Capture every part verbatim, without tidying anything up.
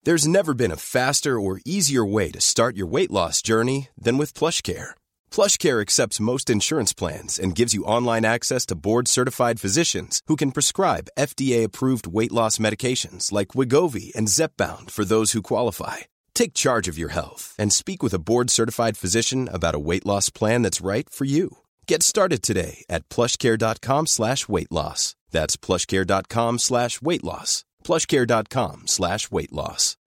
There's never been a faster or easier way to start your weight loss journey than with PlushCare. PlushCare accepts most insurance plans and gives you online access to board-certified physicians who can prescribe F D A-approved weight loss medications like Wegovy and Zepbound for those who qualify. Take charge of your health and speak with a board-certified physician about a weight loss plan that's right for you. Get started today at plushcare.com slash weight loss. That's plushcare.com slash weight loss. plushcare.com slash weight loss.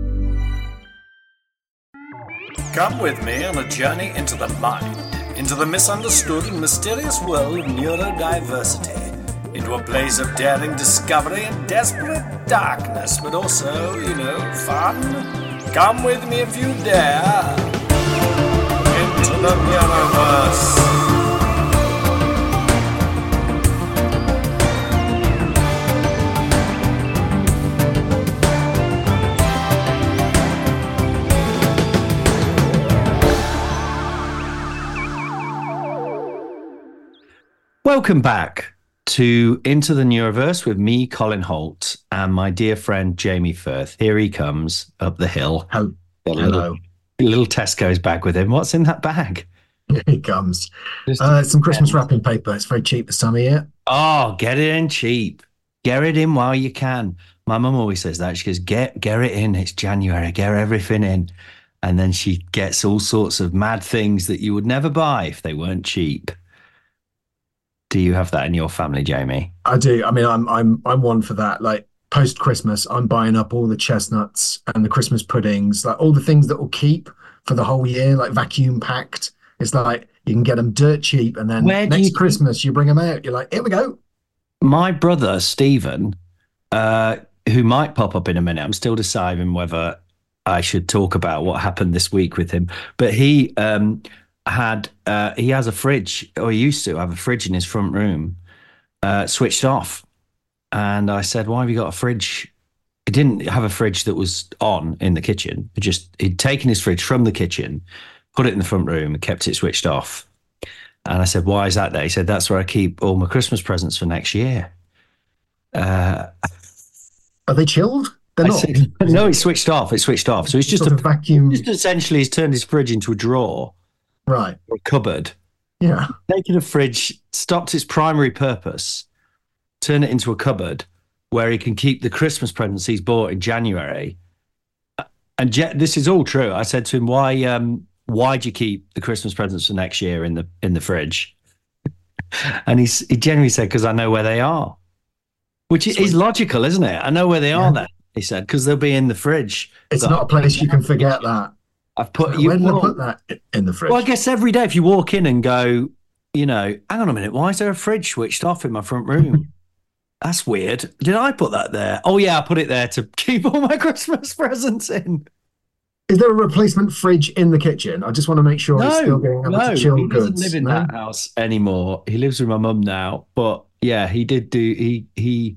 Come with me on a journey into the mind, into the misunderstood and mysterious world of neurodiversity, into a place of daring discovery and desperate darkness, but also, you know, fun. Come with me if you dare into the Neuroverse. Welcome back to Into the Neuroverse with me, Colin Holt, and my dear friend Jamie Firth. Here he comes up the hill. Hello. Got a little, little Tesco's bag with him. What's in that bag? Here he comes. Uh, some Christmas wrapping paper. It's very cheap this time of year. Oh, get it in cheap. Get it in while you can. My mum always says that. She goes, get, get it in. It's January. Get everything in. And then she gets all sorts of mad things that you would never buy if they weren't cheap. Do you have that in your family, Jamie? I do. I mean, I'm I'm I'm one for that. Like post Christmas, I'm buying up all the chestnuts and the Christmas puddings, like all the things that will keep for the whole year, like vacuum packed. It's like you can get them dirt cheap, and then Where next you... Christmas you bring them out. You're like, here we go. My brother Stephen, uh, who might pop up in a minute. I'm still deciding whether I should talk about what happened this week with him, but he. Um, had uh he has a fridge, or he used to have a fridge in his front room uh switched off, and I said, why have you got a fridge? He didn't have a fridge that was on in the kitchen. He just he'd taken his fridge from the kitchen, put it in the front room, and kept it switched off. And I said, why is that there? He said, that's where I keep all my Christmas presents for next year. uh Are they chilled? They're I not. said, no, it's switched off. It's switched off. So it's just Sort a of vacuum. just essentially he's turned his fridge into a drawer. Right. Or a cupboard. Yeah. Taken a fridge, stopped its primary purpose, turn it into a cupboard where he can keep the Christmas presents he's bought in January. And Je- this is all true. I said to him, "Why? Um, why do you keep the Christmas presents for next year in the in the fridge?" And he's, he generally said, "Because I know where they are," which Sweet. is logical, isn't it? I know where they yeah. are. Then he said, "Because they'll be in the fridge." It's not a place you can forget that. I've put you. Where did well, I put that in the fridge? Well, I guess every day if you walk in and go, you know, hang on a minute, why is there a fridge switched off in my front room? That's weird. Did I put that there? Oh yeah, I put it there to keep all my Christmas presents in. Is there a replacement fridge in the kitchen? I just want to make sure no, he's still being able no, to chill he goods. doesn't live in no? that house anymore. He lives with my mum now. But yeah, he did do he he.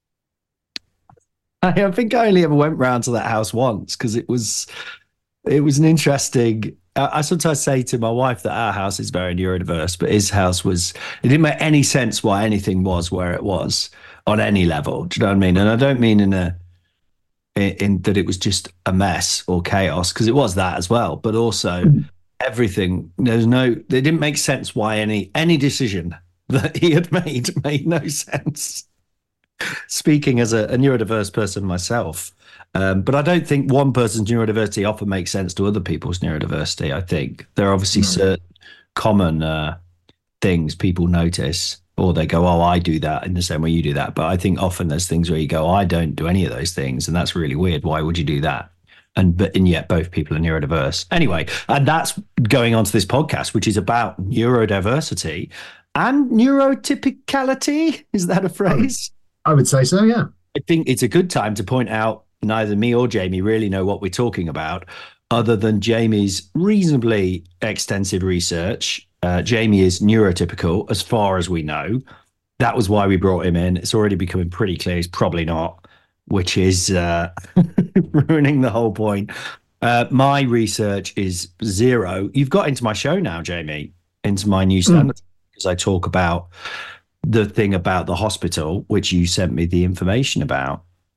I think I only ever went round to that house once because it was. It was an interesting. I sometimes say to my wife that our house is very neurodiverse, but his house was. It didn't make any sense why anything was where it was on any level. Do you know what I mean? And I don't mean in a in, in that it was just a mess or chaos, because it was that as well. But also mm. everything. There's no. It didn't make sense why any any decision that he had made made no sense. Speaking as a, a neurodiverse person myself. Um, but I don't think one person's neurodiversity often makes sense to other people's neurodiversity. I think there are obviously mm. certain common uh, things people notice, or they go, oh, I do that in the same way you do that. But I think often there's things where you go, oh, I don't do any of those things. And that's really weird. Why would you do that? And but and yet both people are neurodiverse. Anyway, and that's going on to this podcast, which is about neurodiversity and neurotypicality. Is that a phrase? I would say so, yeah. I think it's a good time to point out neither me or Jamie really know what we're talking about, other than Jamie's reasonably extensive research. Uh, Jamie is neurotypical, as far as we know. That was why we brought him in. It's already becoming pretty clear he's probably not, which is uh, ruining the whole point. Uh, my research is zero. You've got into my show now, Jamie, into my new stand-up, mm. because I talk about the thing about the hospital, which you sent me the information about.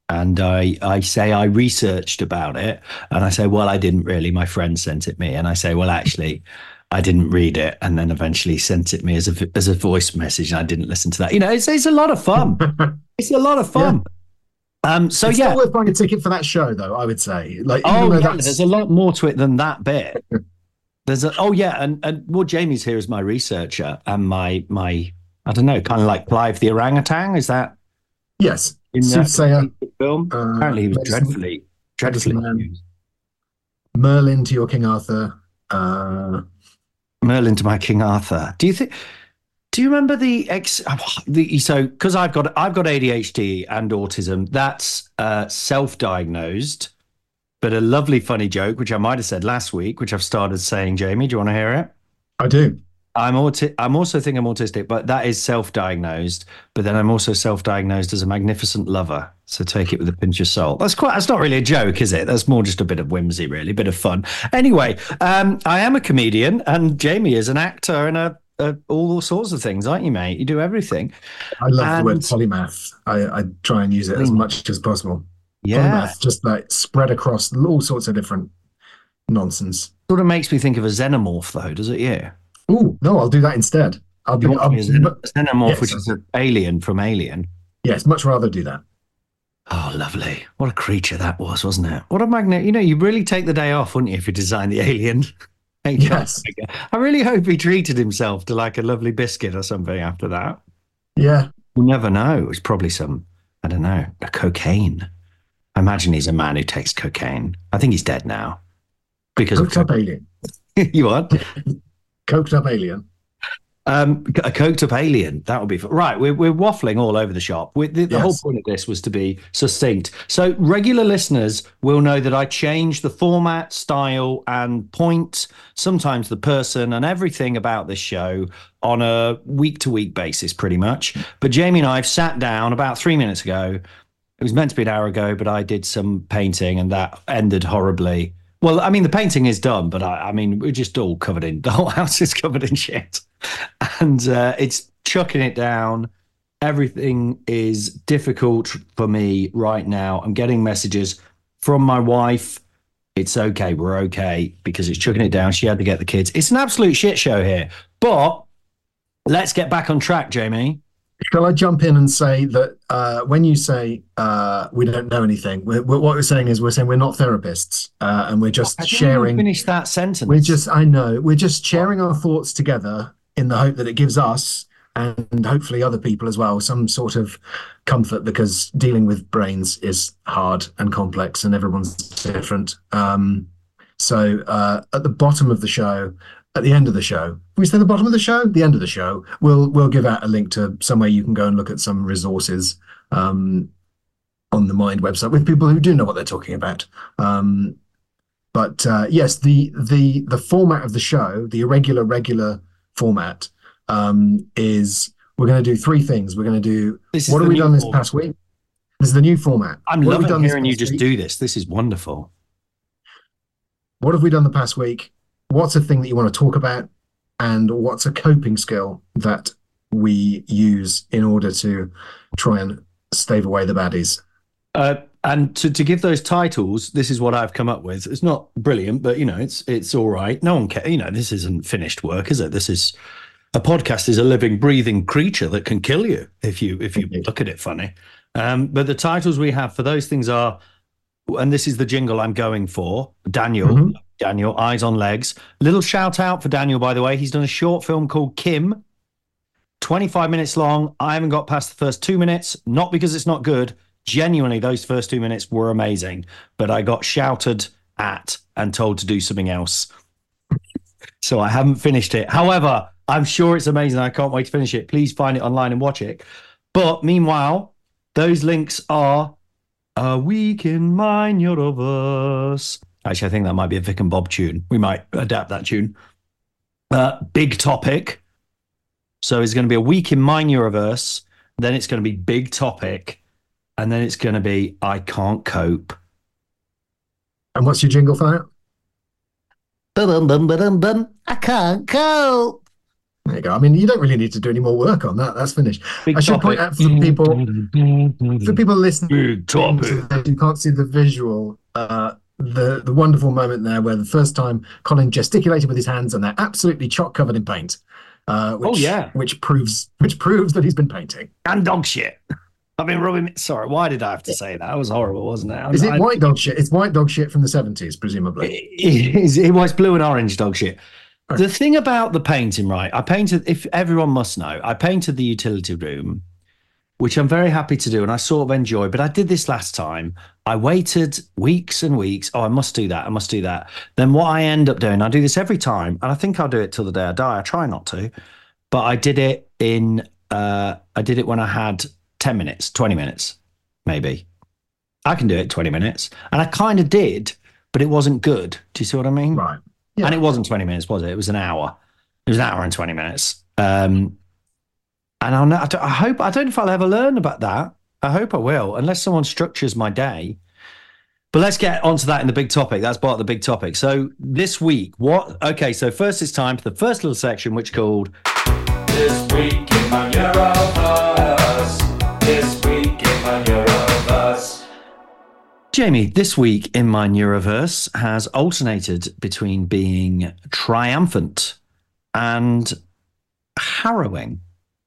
And I, I say I researched about it, and I say, well, I didn't really. My friend sent it me, and I say, well, actually, I didn't read it, and then eventually sent it me as a as a voice message, and I didn't listen to that. You know, it's it's a lot of fun. It's a lot of fun. Yeah. Um, so it's yeah, still worth buying a ticket for that show, though. I would say, like, oh yeah, that's... there's a lot more to it than that bit. There's a oh yeah, and and well, Jamie's here as my researcher and my my I don't know, kind of like Clive the orangutan. Is that yes? In Soothsayer film. Uh, Apparently, he was medicine, dreadfully, dreadfully man. Merlin to your King Arthur. Uh, Merlin to my King Arthur. Do you think? Do you remember the ex? The so because I've got I've got A D H D and autism. That's uh, self-diagnosed, but a lovely funny joke, which I might have said last week, which I've started saying. Jamie, do you want to hear it? I do. I'm auti- I'm also think I'm autistic, but that is self-diagnosed. But then I'm also self-diagnosed as a magnificent lover. So take it with a pinch of salt. That's quite. That's not really a joke, is it? That's more just a bit of whimsy, really, a bit of fun. Anyway, um, I am a comedian, and Jamie is an actor and a, a all sorts of things, aren't you, mate? You do everything. I love and, the word polymath. I, I try and use it as much as possible. Yeah, polymath, just like spread across all sorts of different nonsense. Sort of makes me think of a xenomorph, though, does it? Yeah. Oh no, I'll do that instead. I'll be, I'll, a xenomorph, yes, which is an alien from Alien. Yes, much rather do that. Oh, lovely! What a creature that was, wasn't it? What a magnet! You know, you really take the day off, wouldn't you, if you design the alien? Yes. I really hope he treated himself to like a lovely biscuit or something after that. Yeah. We'll never know. It was probably some, I don't know, a cocaine. I imagine he's a man who takes cocaine. I think he's dead now. Because Coked of up alien. You what? Coked up alien. Um, a coked up alien. That would be fun. Right. We're we're waffling all over the shop. We, the, the yes. whole point of this was to be succinct. So regular listeners will know that I change the format, style, and point, sometimes the person, and everything about this show on a week to week basis, pretty much. But Jamie and I have sat down about three minutes ago. It was meant to be an hour ago, but I did some painting, and that ended horribly. Well, I mean, the painting is done, but I, I mean, we're just all covered in, the whole house is covered in shit. And uh, it's chucking it down. Everything is difficult for me right now. I'm getting messages from my wife. It's okay. We're okay, because it's chucking it down. She had to get the kids. It's an absolute shit show here. But let's get back on track, Jamie. Shall I jump in and say that uh, when you say uh, we don't know anything, we're, we're, what we're saying is we're saying we're not therapists, uh, and we're just I sharing. Finish that sentence. We're just, I know, we're just sharing our thoughts together in the hope that it gives us and hopefully other people as well some sort of comfort, because dealing with brains is hard and complex, and everyone's different. Um, so uh, at the bottom of the show. At the end of the show, can we say the bottom of the show? The end of the show, we'll we'll give out a link to somewhere you can go and look at some resources um, on the Mind website with people who do know what they're talking about. Um, but uh, yes, the the the format of the show, the irregular regular format, um, is we're going to do three things. We're going to do what have we done this format. past week? This is the new format. I'm what loving hearing you just week? do this. This is wonderful. What have we done the past week? What's a thing that you want to talk about, and what's a coping skill that we use in order to try and stave away the baddies? Uh, and to, to give those titles, this is what I've come up with. It's not brilliant, but you know, it's it's all right. No one cares. You know, this isn't finished work, is it? This is a podcast is a living, breathing creature that can kill you if you if you look at it funny. Um, but the titles we have for those things are, and this is the jingle I'm going for, Daniel. Mm-hmm. Daniel, Eyes on Legs. Little shout out for Daniel, by the way. He's done a short film called Kim, twenty-five minutes long. I haven't got past the first two minutes, not because it's not good. Genuinely, those first two minutes were amazing, but I got shouted at and told to do something else. So I haven't finished it. However, I'm sure it's amazing. I can't wait to finish it. Please find it online and watch it. But meanwhile, those links are A Week in My Universe. Actually, I think that might be a Vic and Bob tune. We might adapt that tune. Uh, big topic. So it's going to be a week in my universe. Then it's going to be big topic. And then it's going to be I can't cope. And what's your jingle for that? Bum, bum, bum, bum, bum. I can't cope. There you go. I mean, you don't really need to do any more work on that. That's finished. Big I should topic. point out for people, for people listening Big topic. to this, you can't see the visual, uh, the the wonderful moment there where the first time Colin gesticulated with his hands and they're absolutely chock covered in paint. Uh, which, Oh, yeah. which proves which proves that he's been painting. And dog shit. I've been rubbing. Sorry, why did I have to say that? That was horrible, wasn't it? Is it I, white dog shit? It's white dog shit from the seventies, presumably. It, it, it was blue and orange dog shit. The thing about the painting, right? I painted, if everyone must know, I painted the utility room, which I'm very happy to do and I sort of enjoy. But I did this last time. I waited weeks and weeks. Oh, I must do that. I must do that. Then what I end up doing, I do this every time, and I think I'll do it till the day I die. I try not to, but I did it in. Uh, I did it when I had ten minutes, twenty minutes, maybe. I can do it twenty minutes, and I kind of did, but it wasn't good. Do you see what I mean? Right. Yeah. And it wasn't twenty minutes, was it? It was an hour. It was an hour and twenty minutes. Um, and I'll, I, I hope, I don't know if I'll ever learn about that. I hope I will, unless someone structures my day. But let's get onto that in the big topic. That's part of the big topic. So this week, what? Okay, so first it's time for the first little section, which is called This Week in my Neuroverse. This Week in my Neuroverse. Jamie, this week in my Neuroverse has alternated between being triumphant and harrowing.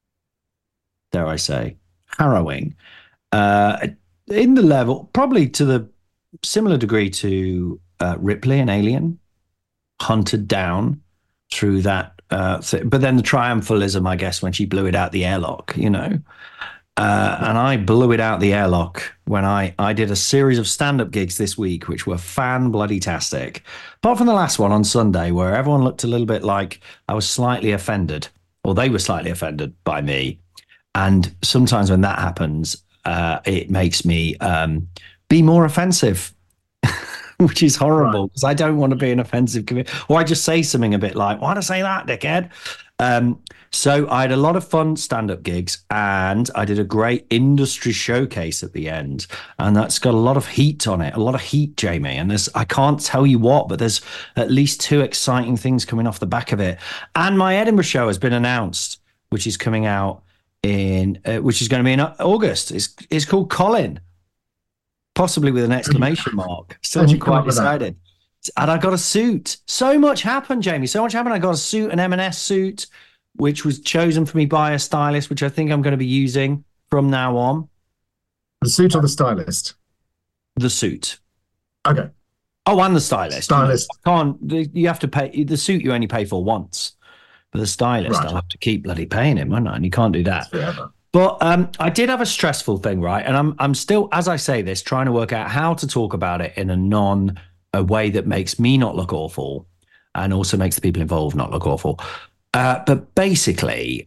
Dare I say, harrowing. Uh, in the level, probably to the similar degree to uh, Ripley and Alien, hunted down through that. Uh, th- but then the triumphalism, I guess, when she blew it out the airlock, you know. Uh, and I blew it out the airlock when I, I did a series of stand-up gigs this week, which were fan-bloody-tastic. Apart from the last one on Sunday, where everyone looked a little bit like I was slightly offended, or they were slightly offended by me. And sometimes when that happens, uh, it makes me um, be more offensive, which is horrible, because right. I don't want to be an offensive comedian. Or I just say something a bit like, why do I say that, dickhead? Um, so I had a lot of fun stand-up gigs, and I did a great industry showcase at the end, and that's got a lot of heat on it, a lot of heat, Jamie. And there's, I can't tell you what, but there's at least two exciting things coming off the back of it. And my Edinburgh show has been announced, which is coming out in, uh, which is going to be in August. It's it's called Colin, possibly with an exclamation mark. Still not quite decided. And I got a suit. So much happened, Jamie. So much happened. I got a suit, an M and S suit, which was chosen for me by a stylist, which I think I'm going to be using from now on. The suit or the stylist? The suit. Okay. Oh, and the stylist. Stylist. You know, can't, you have to pay, the suit you only pay for once. But the stylist, right. I'll have to keep bloody paying him, won't I? And you can't do that. Forever. But um, I did have a stressful thing, right? And I'm I'm still, as I say this, trying to work out how to talk about it in a non, a way that makes me not look awful and also makes the people involved not look awful. Uh, but basically,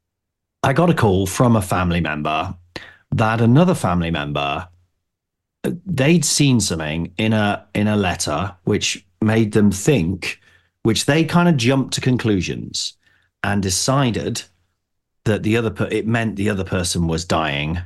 I got a call from a family member that another family member, they'd seen something in a in a letter which made them think, which they kind of jumped to conclusions and decided that the other per- it meant the other person was dying.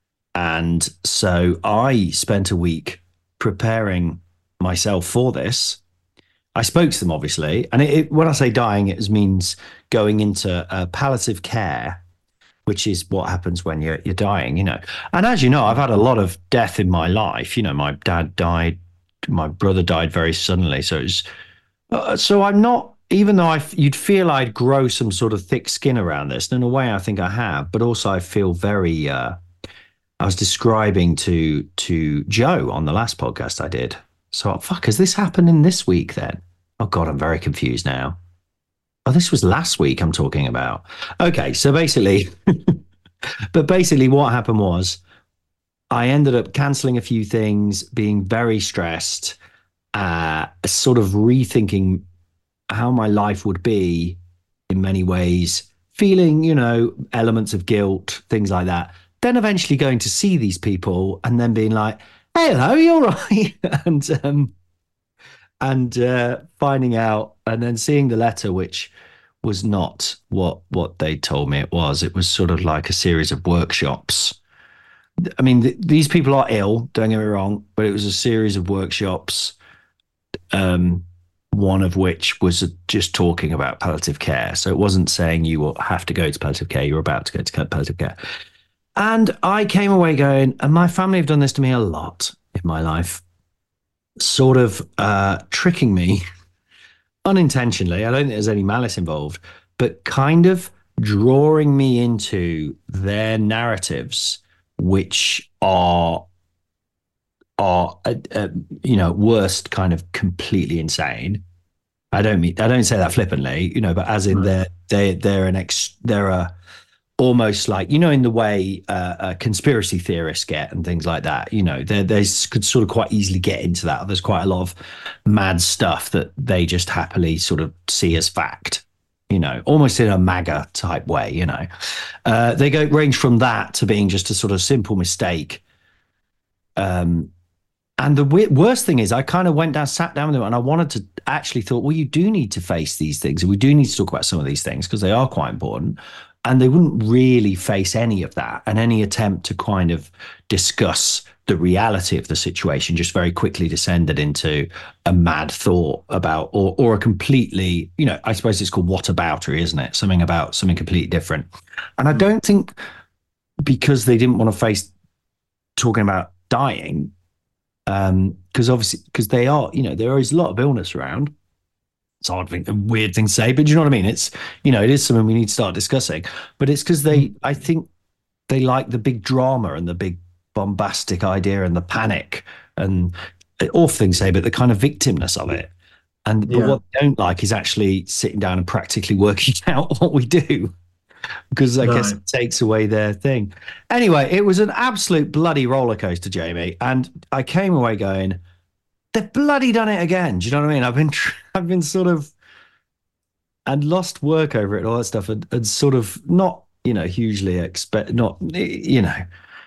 And so I spent a week preparing myself for this. I spoke to them, obviously, and it, it, when I say dying, it means going into uh, palliative care, which is what happens when you're you're dying, you know. And as you know, I've had a lot of death in my life. You know, my dad died, my brother died very suddenly, so it's uh, so I'm not. Even though I, you'd feel I'd grow some sort of thick skin around this, and in a way I think I have, but also I feel very, uh, I was describing to to Joe on the last podcast I did. So, fuck, has this happened in this week then? Oh, God, I'm very confused now. Oh, this was last week I'm talking about. Okay, so basically, but basically what happened was I ended up cancelling a few things, being very stressed, uh, sort of rethinking how my life would be in many ways, feeling, you know, elements of guilt, things like that. Then eventually going to see these people and then being like, hey, hello, you're right. and um, and uh, finding out and then seeing the letter, which was not what what they told me it was. It was sort of like a series of workshops. I mean, th- these people are ill, don't get me wrong, but it was a series of workshops um, one of which was just talking about palliative care. So it wasn't saying you will have to go to palliative care, you're about to go to palliative care. And I came away going, and my family have done this to me a lot in my life, sort of uh, tricking me unintentionally. I don't think there's any malice involved, but kind of drawing me into their narratives, which are are uh, uh, you know, worst kind of completely insane. I don't mean I don't say that flippantly, you know, but as in right. they're they they're an ex they're a almost like, you know, in the way uh, uh, conspiracy theorists get and things like that. You know, they they could sort of quite easily get into that. There's quite a lot of mad stuff that they just happily sort of see as fact. You know, almost in a MAGA type way. You know, uh, they go range from that to being just a sort of simple mistake. Um. And the worst thing is I kind of went down, sat down with them, and I wanted to actually thought, well, you do need to face these things. And we do need to talk about some of these things because they are quite important. And they wouldn't really face any of that. And any attempt to kind of discuss the reality of the situation just very quickly descended into a mad thought about, or or a completely, you know, I suppose it's called whataboutery, isn't it? Something about something completely different. And I don't think because they didn't want to face talking about dying, because um, obviously, because they are, you know, there is a lot of illness around. It's a hard thing, a weird thing to say, but you know what I mean? It's, you know, it is something we need to start discussing. But it's because they, I think they like the big drama and the big bombastic idea and the panic and awful thing to say, but the kind of victimness of it. And yeah. But what they don't like is actually sitting down and practically working out what we do. Because I no. guess it takes away their thing. Anyway, it was an absolute bloody roller coaster, Jamie. And I came away going, they've bloody done it again. Do you know what I mean? I've been, I've been sort of, and lost work over it and all that stuff, and, and sort of not, you know, hugely expect, not, you know,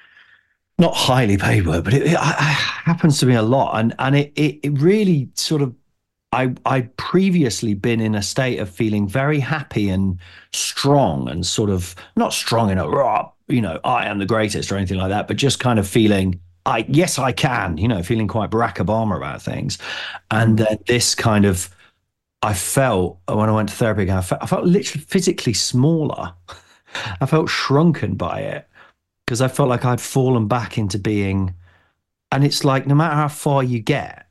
not highly paid work, but it, it, it happens to me a lot. And and it, it, it really sort of, I, I'd previously been in a state of feeling very happy and strong and sort of not strong in a, you know, I am the greatest or anything like that, but just kind of feeling, I yes, I can, you know, feeling quite Barack Obama about things. And then this kind of, I felt when I went to therapy again, I felt, I felt literally physically smaller. I felt shrunken by it because I felt like I'd fallen back into being, and it's like, no matter how far you get,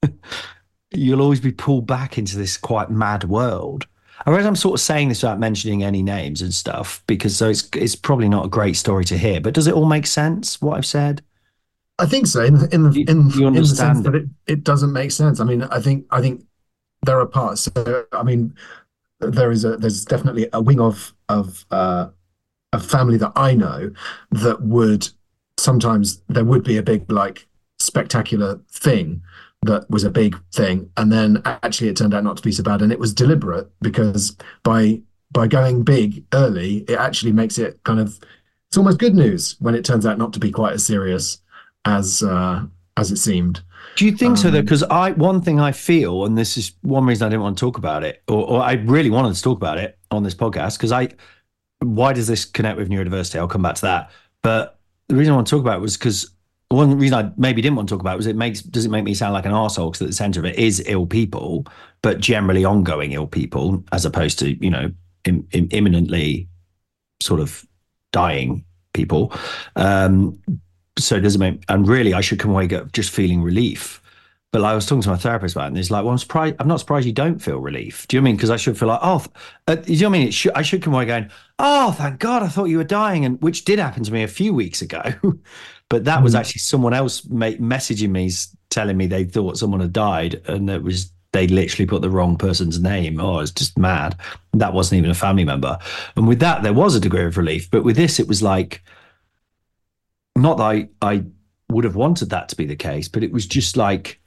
you'll always be pulled back into this quite mad world. I realize I'm sort of saying this without mentioning any names and stuff, because so it's it's probably not a great story to hear. But does it all make sense, what I've said? I think so. In the, in the, you, in, you in the sense it? that it, it doesn't make sense. I mean, I think I think there are parts. So, I mean, there is a there's definitely a wing of of uh, a family that I know that would sometimes there would be a big like spectacular thing that was a big thing, and then actually it turned out not to be so bad, and it was deliberate because by by going big early, it actually makes it kind of, it's almost good news when it turns out not to be quite as serious as uh, as it seemed. Do you think um, so though? Because I one thing I feel, and this is one reason I didn't want to talk about it, or, or I really wanted to talk about it on this podcast, because I, why does this connect with neurodiversity? I'll come back to that. But the reason I want to talk about it was because one reason I maybe didn't want to talk about it was it makes, does it make me sound like an arsehole? Because at the center of it is ill people, but generally ongoing ill people, as opposed to, you know, im- im- imminently sort of dying people. Um, so does it make, and really I should come away just feeling relief. But like I was talking to my therapist about it, and he's like, well, I'm surprised, I'm not surprised you don't feel relief. Do you know what I mean? Because I should feel like, oh, uh, you know what I mean? It should, I should come away going, oh, thank God, I thought you were dying. And which did happen to me a few weeks ago. But that was actually someone else ma- messaging me, telling me they thought someone had died, and it was, they literally put the wrong person's name. Oh, it's just mad. That wasn't even a family member. And with that, there was a degree of relief. But with this, it was like, not that I, I would have wanted that to be the case, but it was just like,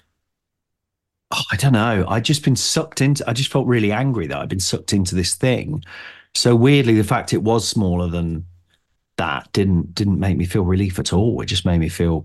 oh, I don't know. I'd just been sucked into, I just felt really angry that I'd been sucked into this thing. So weirdly, the fact it was smaller than that didn't didn't make me feel relief at all. It just made me feel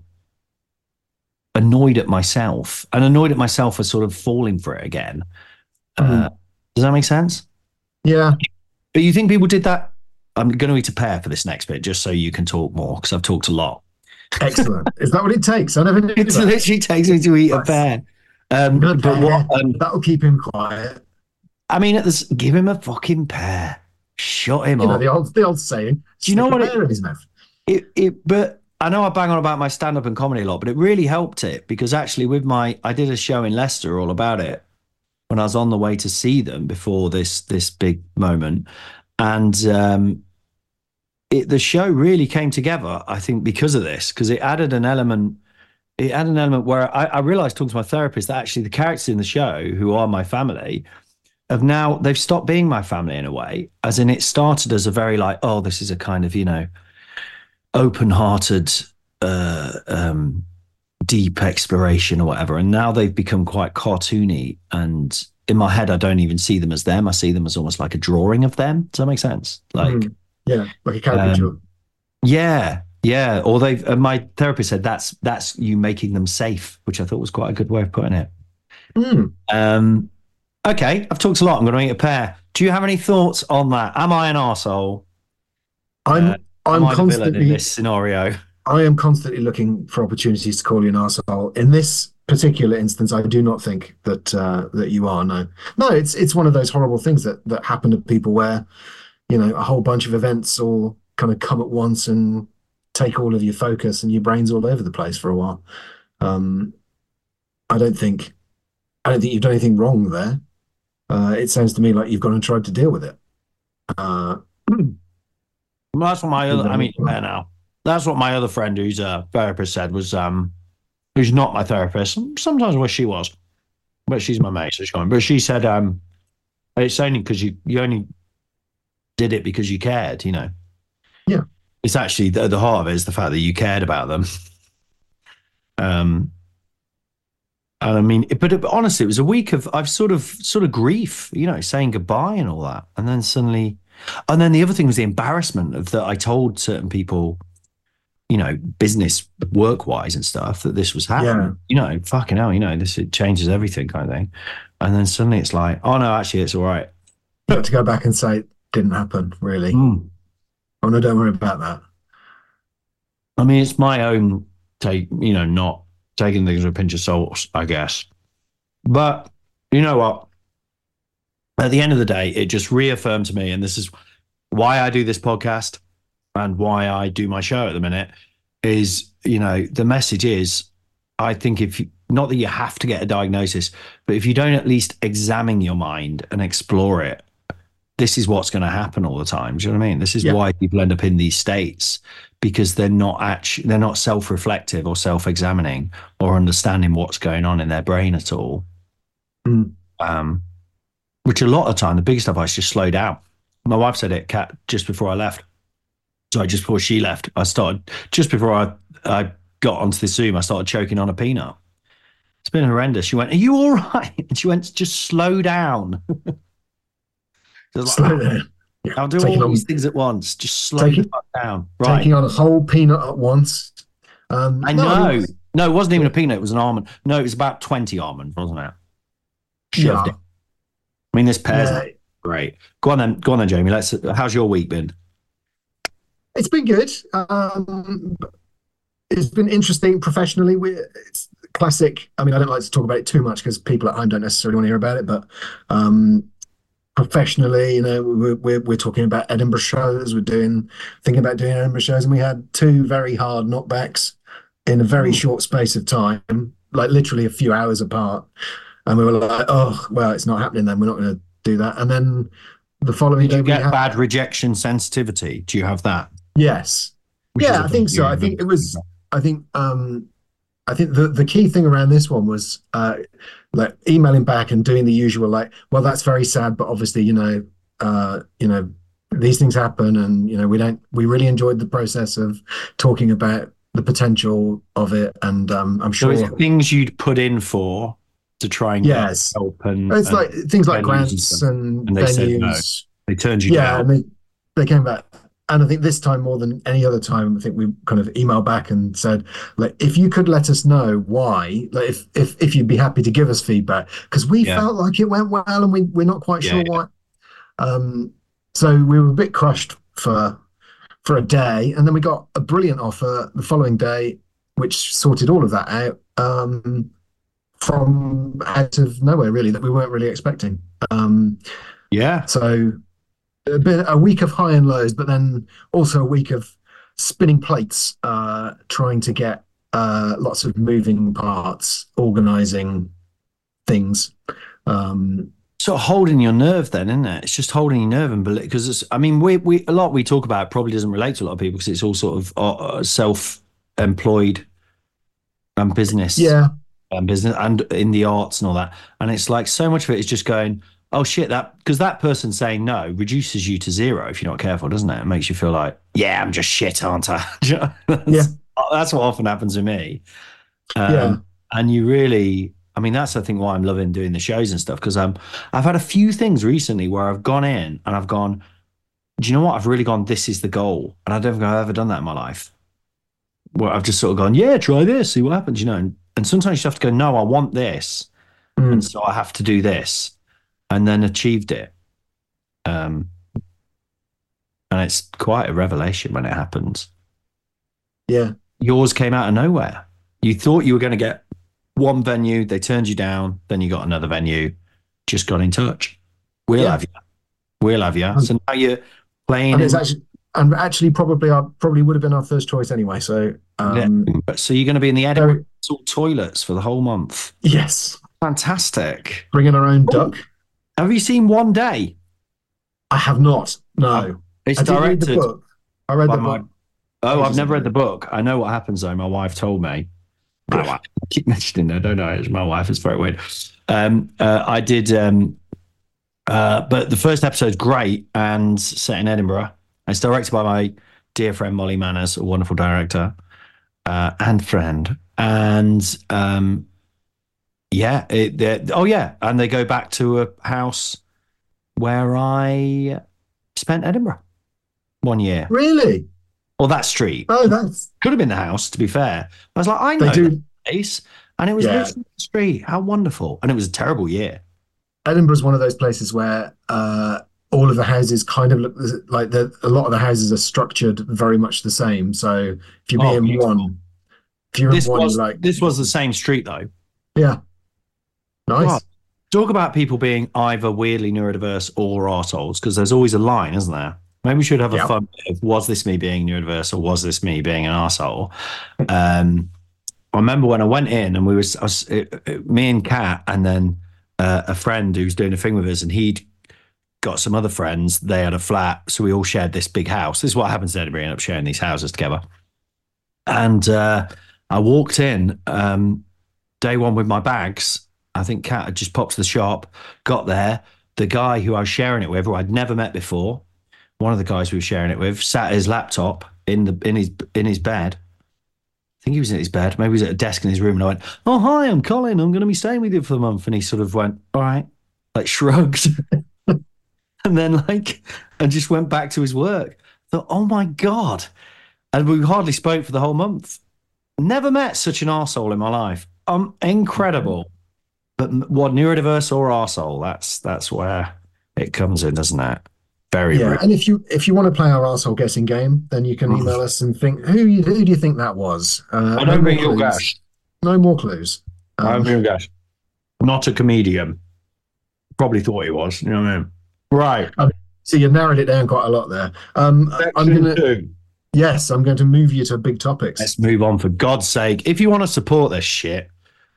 annoyed at myself, and annoyed at myself for sort of falling for it again. Mm-hmm. Uh, does that make sense? Yeah. But you think people did that? I'm going to need to prepare for this next bit just so you can talk more, because I've talked a lot. Excellent. Is that what it takes? I never knew It that. literally takes me to eat nice. a pear. Um, Good but pair. what? Um, That'll keep him quiet. I mean, at this, give him a fucking pair. Shut him You know, up. the old the old saying, Do you know stick what a it, pear in his mouth. it? It. But I know I bang on about my stand up and comedy a lot, but it really helped it because actually, with my, I did a show in Leicester all about it when I was on the way to see them before this this big moment, and um, it the show really came together. I think because of this, because it added an element. It had an element where I, I realized talking to my therapist that actually the characters in the show, who are my family, have now they've stopped being my family in a way. As in, it started as a very like, oh, this is a kind of you know, open-hearted, uh, um, deep exploration or whatever, and now they've become quite cartoony. And in my head, I don't even see them as them. I see them as almost like a drawing of them. Does that make sense? Like, Mm. Yeah, like a caricature. um, yeah. Yeah, or they've. Uh, my therapist said that's that's you making them safe, which I thought was quite a good way of putting it. Mm. Um, okay, I've talked a lot. I'm going to eat a pear. Do you have any thoughts on that? Am I an arsehole? I'm Uh, I'm Am I the villain in constantly this scenario? I am constantly looking for opportunities to call you an arsehole. In this particular instance, I do not think that uh, that you are. No, no, it's it's one of those horrible things that that happen to people where, you know, a whole bunch of events all kind of come at once and take all of your focus and your brain's all over the place for a while. Um, I don't think I don't think you've done anything wrong there. Uh, it sounds to me like you've gone and tried to deal with it. Uh, Well, that's what my other. I mean, fair now. That's what my other friend, who's a therapist, said was um, who's not my therapist. Sometimes wish she was, but she's my mate, so she's going. But she said um, it's only because you you only did it because you cared, you know. Yeah. It's actually the, the heart of it is the fact that you cared about them. Um, and I mean, but, but honestly, it was a week of I've sort of sort of grief, you know, saying goodbye and all that, and then suddenly, and then the other thing was the embarrassment of that I told certain people, you know, business work wise and stuff, that this was happening. Yeah. You know, fucking hell, you know, this it changes everything kind of thing, and then suddenly it's like, oh no, actually, it's all right. you have to go back and say it didn't happen, really. Mm. Oh no, don't worry about that. I mean, it's my own take, you know, not taking things with a pinch of salt, I guess. But you know what? At the end of the day, it just reaffirmed to me, and this is why I do this podcast and why I do my show at the minute, is, you know, the message is, I think if you, not that you have to get a diagnosis, but if you don't at least examine your mind and explore it, this is what's going to happen all the time. Do you know what I mean? This is Yeah. why people end up in these states, because they're not actually, they're not self-reflective or self-examining or understanding what's going on in their brain at all. Mm. Um, which a lot of the time, the biggest advice is just slow down. My wife said it, Kat, just before I left. Sorry, just before she left, I started, just before I, I got onto the Zoom, I started choking on a peanut. It's been horrendous. She went, are you all right? And she went, just slow down. So I was like, Slow down. Yeah. I'll do Taking all on- these things at once. Just slow Taking- the fuck down. Right. Taking on a whole peanut at once. Um, I no, know. mean, No, it wasn't even a peanut. It was an almond. No, it was about twenty almonds, wasn't it? Shoved Yeah. it. I mean, this pear's Yeah. not great. Go on then. Go on then, Jamie. Let's. How's your week been? It's been good. Um, it's been interesting professionally. We, it's classic. I mean, I don't like to talk about it too much because people at home don't necessarily want to hear about it. But um, professionally, you know, we're, we're we're talking about Edinburgh shows. We're doing thinking about doing Edinburgh shows, and we had two very hard knockbacks in a very short space of time, like literally a few hours apart. And we were like, oh, well, it's not happening then. We're not going to do that. And then the following Did day, you we get had, bad rejection sensitivity? Do you have that? yes. Which is Yeah, a I think big so. deal. I think it was. I think. Um, I think the the key thing around this one was uh, like emailing back and doing the usual, like, well, that's very sad, but obviously, you know, uh, you know, these things happen, and you know, we don't. We really enjoyed the process of talking about the potential of it, and um, I'm So sure. is it things you'd put in for to try and get Yes. help and, It's and like things like venues and grants stuff. and, And they said no. venues. they turned you Yeah, down? and they they came back. And I think this time more than any other time, I think we kind of emailed back and said, like, if you could let us know why, like, if if if you'd be happy to give us feedback, because we Yeah. felt like it went well, and we we're not quite Yeah, sure yeah. why. Um, so we were a bit crushed for for a day, and then we got a brilliant offer the following day, which sorted all of that out. Um, from out of nowhere, really, that we weren't really expecting. Um, Yeah. so a bit a week of high and lows, but then also a week of spinning plates, uh, trying to get uh, lots of moving parts, organizing things. Um, Sort of holding your nerve then, isn't it? It's just holding your nerve and because it's, I mean, we, we, a lot we talk about probably doesn't relate to a lot of people because it's all sort of uh, self-employed and business. yeah, And business and in the arts and all that. And it's like so much of it is just going, oh shit, that because that person saying no reduces you to zero if you're not careful, doesn't it? It makes you feel like, yeah, I'm just shit, aren't I? that's, Yeah. that's what often happens with me. Um, Yeah. And you really, I mean, that's I think why I'm loving doing the shows and stuff because um, I've had a few things recently where I've gone in and I've gone, do you know what? I've really gone, this is the goal. And I don't think I've ever done that in my life. Where I've just sort of gone, yeah, try this, see what happens, you know. And, and sometimes you have to go, no, I want this. Mm. And so I have to do this. And then achieved it. Um, and it's quite a revelation when it happens. yeah, Yours came out of nowhere. You thought you were going to get one venue, they turned you down, then you got another venue, just got in touch. We'll Yeah. have you. We'll have you. So now you're playing. and it's in- actually and actually probably our probably would have been our first choice anyway. So um, Yeah. So you're going to be in the Edinburgh toilets for the whole month. yes, Fantastic. bringing our own duck. Have you seen One Day? I have not. No, It's I did read the directed book. I read by the my- book. Oh, I've Ages never ago. read the book. I know what happens though. My wife told me. My wife. I keep mentioning I don't know. It's my wife. It's very weird. Um, uh, I did, um, uh, but the first episode's great and set in Edinburgh. It's directed by my dear friend Molly Manners, a wonderful director uh, and friend. And um, yeah, it, they're- oh yeah, and they go back to a house where I spent Edinburgh one year. Really? Or that street. Oh, that's Could have been the house, to be fair. I was like, I know they do. that place. And it was Yeah. literally the street. How wonderful. And it was a terrible year. Edinburgh's one of those places where uh, all of the houses kind of look like the, a lot of the houses are structured very much the same. So if you're Oh, being beautiful. one, if you're in This one, was, like this was the same street, though. yeah, nice. God. Talk about people being either weirdly neurodiverse or arseholes, because there's always a line, isn't there? Maybe we should have a Yeah. fun bit of, was this me being neurodiverse or was this me being an arsehole? Um, I remember when I went in and we was, I was it, it, me and Kat and then uh, a friend who was doing a thing with us, and he'd got some other friends. They had a flat, so we all shared this big house. This is what happens in Edinburgh. We end up sharing these houses together. And uh, I walked in um, day one with my bags. I think Kat had just popped to the shop, got there. The guy who I was sharing it with, who I'd never met before, one of the guys we were sharing it with, sat at his laptop in the in his in his bed. I think he was in his bed. Maybe he was at a desk in his room. And I went, "Oh, hi, I'm Colin. I'm going to be staying with you for the month." And he sort of went, "All right," like shrugged, and then like, and just went back to his work. I thought, "Oh my god!" And we hardly spoke for the whole month. Never met such an arsehole in my life. Um, incredible. But m- what neurodiverse or arsehole? That's that's where it comes in, doesn't it? Very Yeah, rude. and if you if you want to play our arsehole guessing game, then you can Mm. email us and think who you, who do you think that was? Uh, I no don't more think you'll clues. guess. No more clues. I Um, don't think you'll guess. Not a comedian. Probably thought he was. You know what I mean? Right. so you narrowed it down quite a lot there. Um, I'm Section gonna two. yes, I'm going to move you to big topics. Let's move on, for God's sake. If you want to support this shit,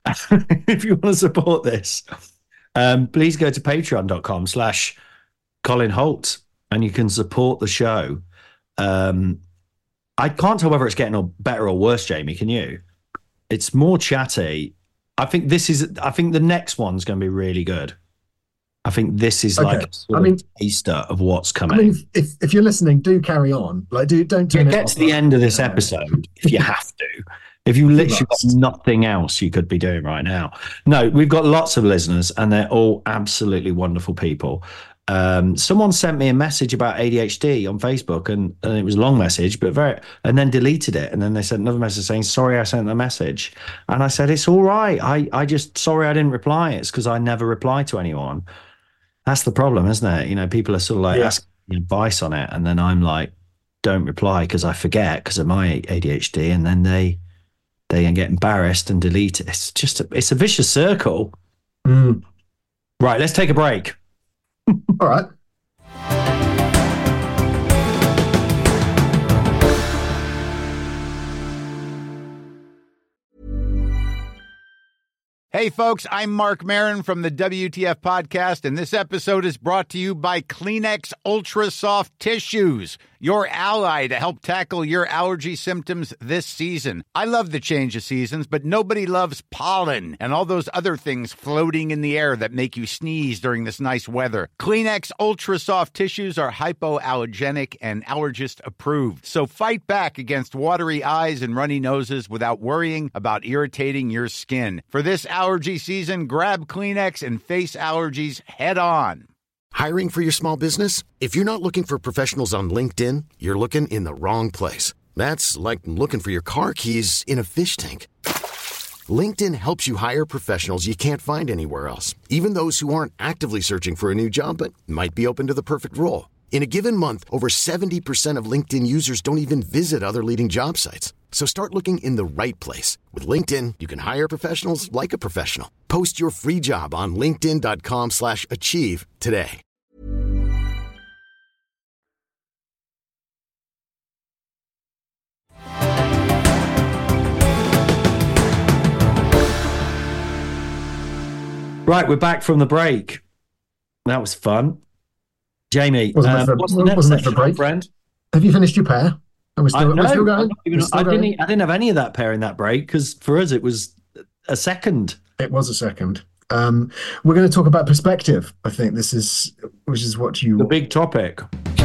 if you want to support this, um, please go to patreon.com slash Colin Holt and you can support the show. Um, I can't tell whether it's getting or better or worse, Jamie. Can you? It's more chatty. I think this is, I think the next one's going to be really good. I think this is Okay. like a sort I mean- of taster of what's coming. I mean, if, if if you're listening, do carry on. Like, do don't turn it Get off. to the end of this episode if you have to. If you literally got must. nothing else you could be doing right now. No, we've got lots of listeners and they're all absolutely wonderful people. Um, someone sent me a message about A D H D on Facebook and, and it was a long message, but very, and then deleted it. And then they sent another message saying, sorry, I sent the message. And I said, it's all right. I, I just, sorry, I didn't reply. It's because I never reply to anyone. That's the problem, isn't it? You know, people are sort of like Yeah. asking me advice on it. And then I'm like, don't reply because I forget because of my A D H D. And then they, they then get embarrassed and delete it. It's just a, it's a vicious circle. Mm. Right, let's take a break. All right. Hey, folks, I'm Mark Maron from the W T F Podcast, and this episode is brought to you by Kleenex Ultra Soft Tissues, your ally to help tackle your allergy symptoms this season. I love the change of seasons, but nobody loves pollen and all those other things floating in the air that make you sneeze during this nice weather. Kleenex Ultra Soft Tissues are hypoallergenic and allergist approved, so fight back against watery eyes and runny noses without worrying about irritating your skin. For this allergy season, grab Kleenex and face allergies head on. Hiring for your small business? If you're not looking for professionals on LinkedIn, you're looking in the wrong place. That's like looking for your car keys in a fish tank. LinkedIn helps you hire professionals you can't find anywhere else, even those who aren't actively searching for a new job but might be open to the perfect role. In a given month, over seventy percent of LinkedIn users don't even visit other leading job sites. So start looking in the right place. With LinkedIn, you can hire professionals like a professional. Post your free job on linkedin.com slash achieve today. Right, we're back from the break. That was fun. Jamie, Wasn't um, it for, what's the next wasn't it for section, break? friend? Have you finished your pair? Are we still, I, are we no, still I'm going? not even- We're still I, going? didn't, I didn't have any of that pair in that break because for us it was a second. It was a second. Um, we're going to talk about perspective. I think this is, which is what you. The big topic.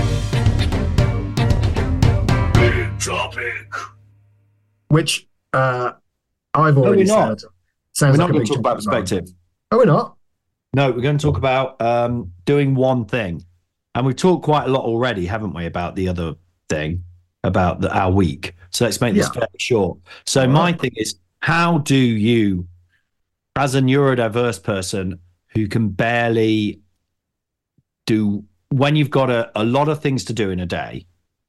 Big topic. Which uh, I've No, already we're not. said. Sounds We're not like a going big to talk about topic as well. perspective. Oh, we're not. No, we're going to talk about um, doing one thing. And we've talked quite a lot already, haven't we, about the other thing, about the, our week. So let's make this Yeah. fairly short. So my thing is, how do you, as a neurodiverse person who can barely do, when you've got a, a lot of things to do in a day.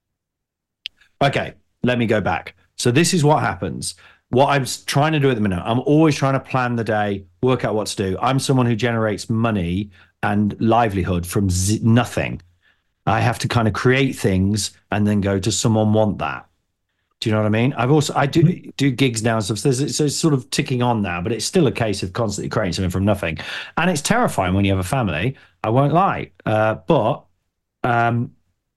Okay, let me go back. So this is what happens. What I'm trying to do at the minute, I'm always trying to plan the day, work out what to do. I'm someone who generates money and livelihood from z- nothing. I have to kind of create things and then go, does someone want that? Do you know what I mean? I've also, I do do gigs now and stuff. So it's, so it's sort of ticking on now, but it's still a case of constantly creating something from nothing. And it's terrifying when you have a family. I won't lie. Uh, but um,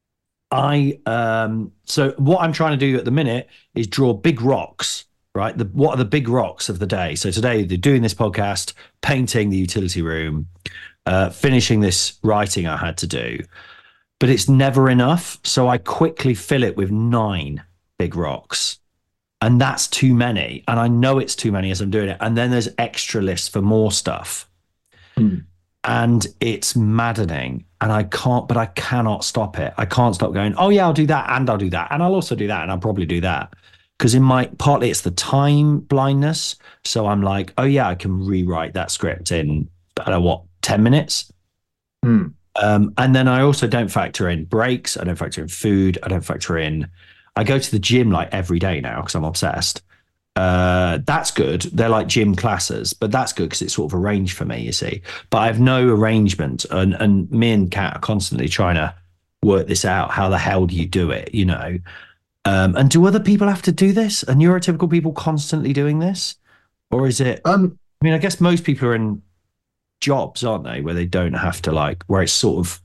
I, um, so what I'm trying to do at the minute is draw big rocks, right? The, what are the big rocks of the day? So today they're doing this podcast, painting the utility room, uh, finishing this writing I had to do, but it's never enough. So I quickly fill it with nine big rocks, and that's too many. And I know it's too many as I'm doing it. And then there's extra lists for more stuff. Mm. And it's maddening. And I can't, but I cannot stop it. I can't stop going, oh yeah, I'll do that. And I'll do that. And I'll also do that. And I'll probably do that. Because in my, partly it's the time blindness. So I'm like, oh yeah, I can rewrite that script in, I don't know what, ten minutes. Mm. Um, and then I also don't factor in breaks. I don't factor in food. I don't factor in, I go to the gym like every day now because I'm obsessed. Uh, that's good. They're like gym classes, but that's good because it's sort of arranged for me, you see. But I have no arrangement. And, and me and Kat are constantly trying to work this out. How the hell do you do it, you know? Um, and do other people have to do this? Are neurotypical people constantly doing this? Or is it, Um, I mean, I guess most people are in jobs, aren't they, where they don't have to like, where it's sort of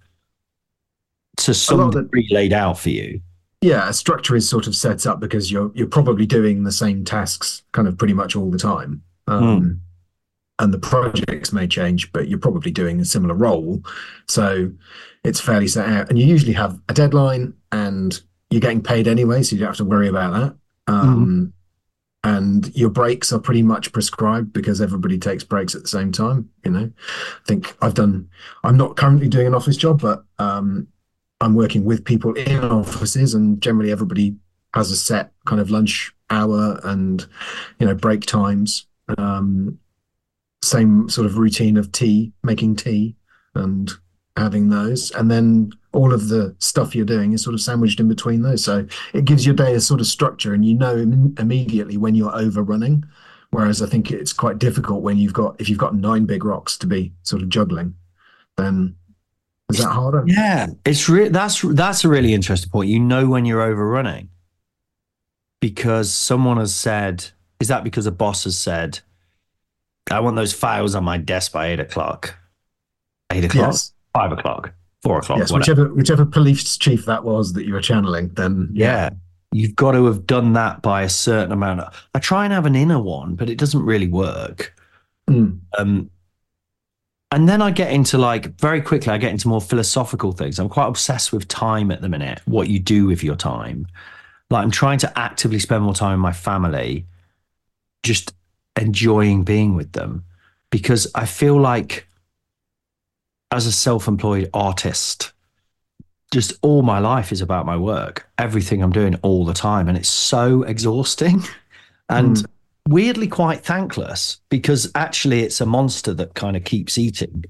to some lot of the- degree laid out for you. yeah, a structure is sort of set up because you're you're probably doing the same tasks kind of pretty much all the time. Um, and the projects may change, but you're probably doing a similar role. So it's fairly set out. And you usually have a deadline and you're getting paid anyway, so you don't have to worry about that. Um, and your breaks are pretty much prescribed because everybody takes breaks at the same time. You know, I think I've done, I'm not currently doing an office job, but um, I'm working with people in offices, and generally everybody has a set kind of lunch hour and, you know, break times. Um, same sort of routine of tea, making tea and having those. And then all of the stuff you're doing is sort of sandwiched in between those. So it gives your day a sort of structure, and you know im- immediately when you're overrunning. Whereas I think it's quite difficult when you've got if you've got nine big rocks to be sort of juggling, then is that harder? Yeah, it's re- that's that's a really interesting point. You know when you're overrunning because someone has said, is that because a boss has said, I want those files on my desk by eight o'clock. Eight o'clock? Yes. Five o'clock? Four o'clock? Yes, whatever. whichever whichever police chief that was that you were channeling, then Yeah. You've got to have done that by a certain amount. Of, I try and have an inner one, but it doesn't really work. Mm. Um, and then I get into like, very quickly, I get into more philosophical things. I'm quite obsessed with time at the minute, what you do with your time. Like I'm trying to actively spend more time with my family, just enjoying being with them, because I feel like as a self-employed artist, just all my life is about my work, everything I'm doing all the time. And it's so exhausting and mm. weirdly quite thankless, because actually it's a monster that kind of keeps eating.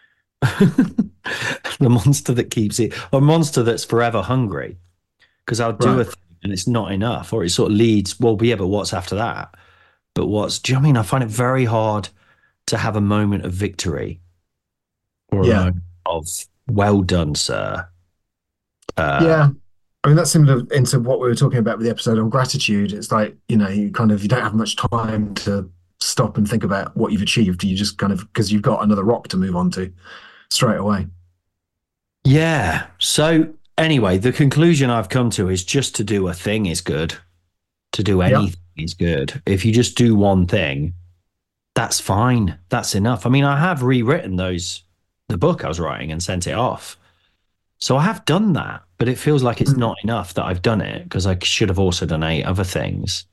The monster that keeps it, or a monster that's forever hungry, because I'll do right. a thing and it's not enough, or it sort of leads, well, yeah, but what's after that? But what's, do you know what I mean? I find it very hard to have a moment of victory or yeah. a moment of well done, sir. Uh, yeah. I mean, that's similar into what we were talking about with the episode on gratitude. It's like, you know, you kind of, you don't have much time to stop and think about what you've achieved. You just kind of, because you've got another rock to move on to straight away. Yeah. So anyway, the conclusion I've come to is just to do a thing is good. To do anything yep. is good. If you just do one thing, that's fine. That's enough. I mean, I have rewritten those, the book I was writing, and sent it off. So I have done that, but it feels like it's mm. not enough that I've done it, because I should have also done eight other things.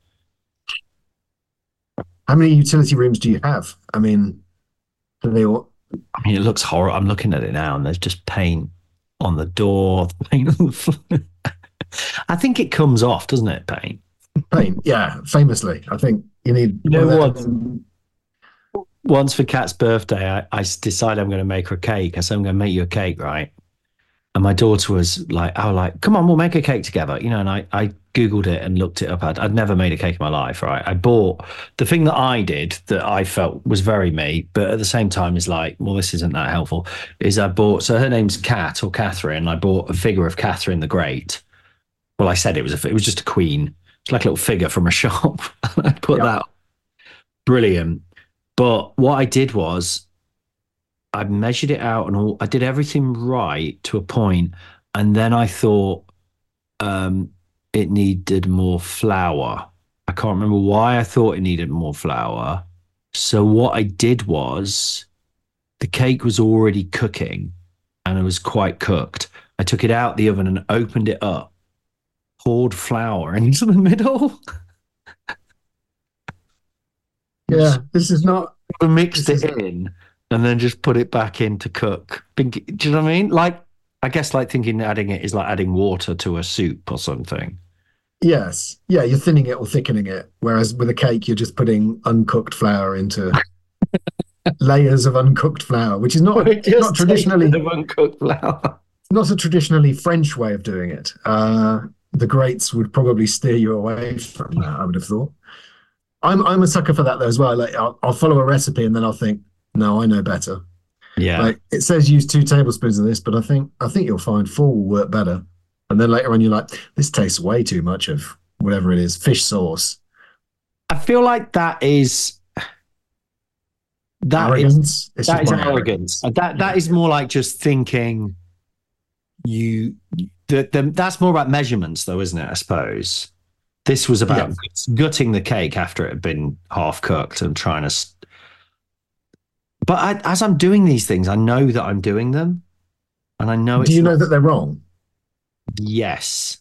How many utility rooms do you have? I mean, do they all... I mean, it looks horrible. I'm looking at it now, and there's just paint on the door, paint on the floor. I think it comes off, doesn't it, paint? Paint, yeah, famously. I think you need... You know what? Once for Kat's birthday, I, I decided I'm going to make her a cake. I said, I'm going to make you a cake, right? And my daughter was like, I was like, come on, we'll make a cake together. You know, and I, I Googled it and looked it up. I'd, I'd never made a cake in my life, right? I bought the thing that I did that I felt was very me, but at the same time is like, well, this isn't that helpful, is I bought, so her name's Kat or Catherine. I bought a figure of Catherine the Great. Well, I said it was a, it was just a queen. It's like a little figure from a shop. I put yeah. that. Brilliant. But what I did was, I measured it out and all, I did everything right to a point, and then I thought um, it needed more flour. I can't remember why I thought it needed more flour. So what I did was, the cake was already cooking and it was quite cooked. I took it out the oven and opened it up, poured flour into the middle. Yeah, this is not... Mixed it in. And then just put it back in to cook. Do you know what I mean? Like, I guess like thinking adding it is like adding water to a soup or something. Yes. Yeah, you're thinning it or thickening it. Whereas with a cake, you're just putting uncooked flour into layers of uncooked flour, which is not, not traditionally... Of uncooked flour. Not a traditionally French way of doing it. Uh, the greats would probably steer you away from that, I would have thought. I'm I'm a sucker for that though as well. Like I'll, I'll follow a recipe and then I'll think, no, I know better. Yeah. Like it says use two tablespoons of this, but I think I think you'll find four will work better. And then later on you're like, this tastes way too much of whatever it is, fish sauce. I feel like that is that arrogance. Is, that is arrogance. arrogance. That that is more like just thinking you the, the that's more about measurements though, isn't it? I suppose. This was about yeah. gutting the cake after it had been half cooked and trying to. St- but I, as I'm doing these things, I know that I'm doing them, and I know. It's Do you know not- that they're wrong? Yes.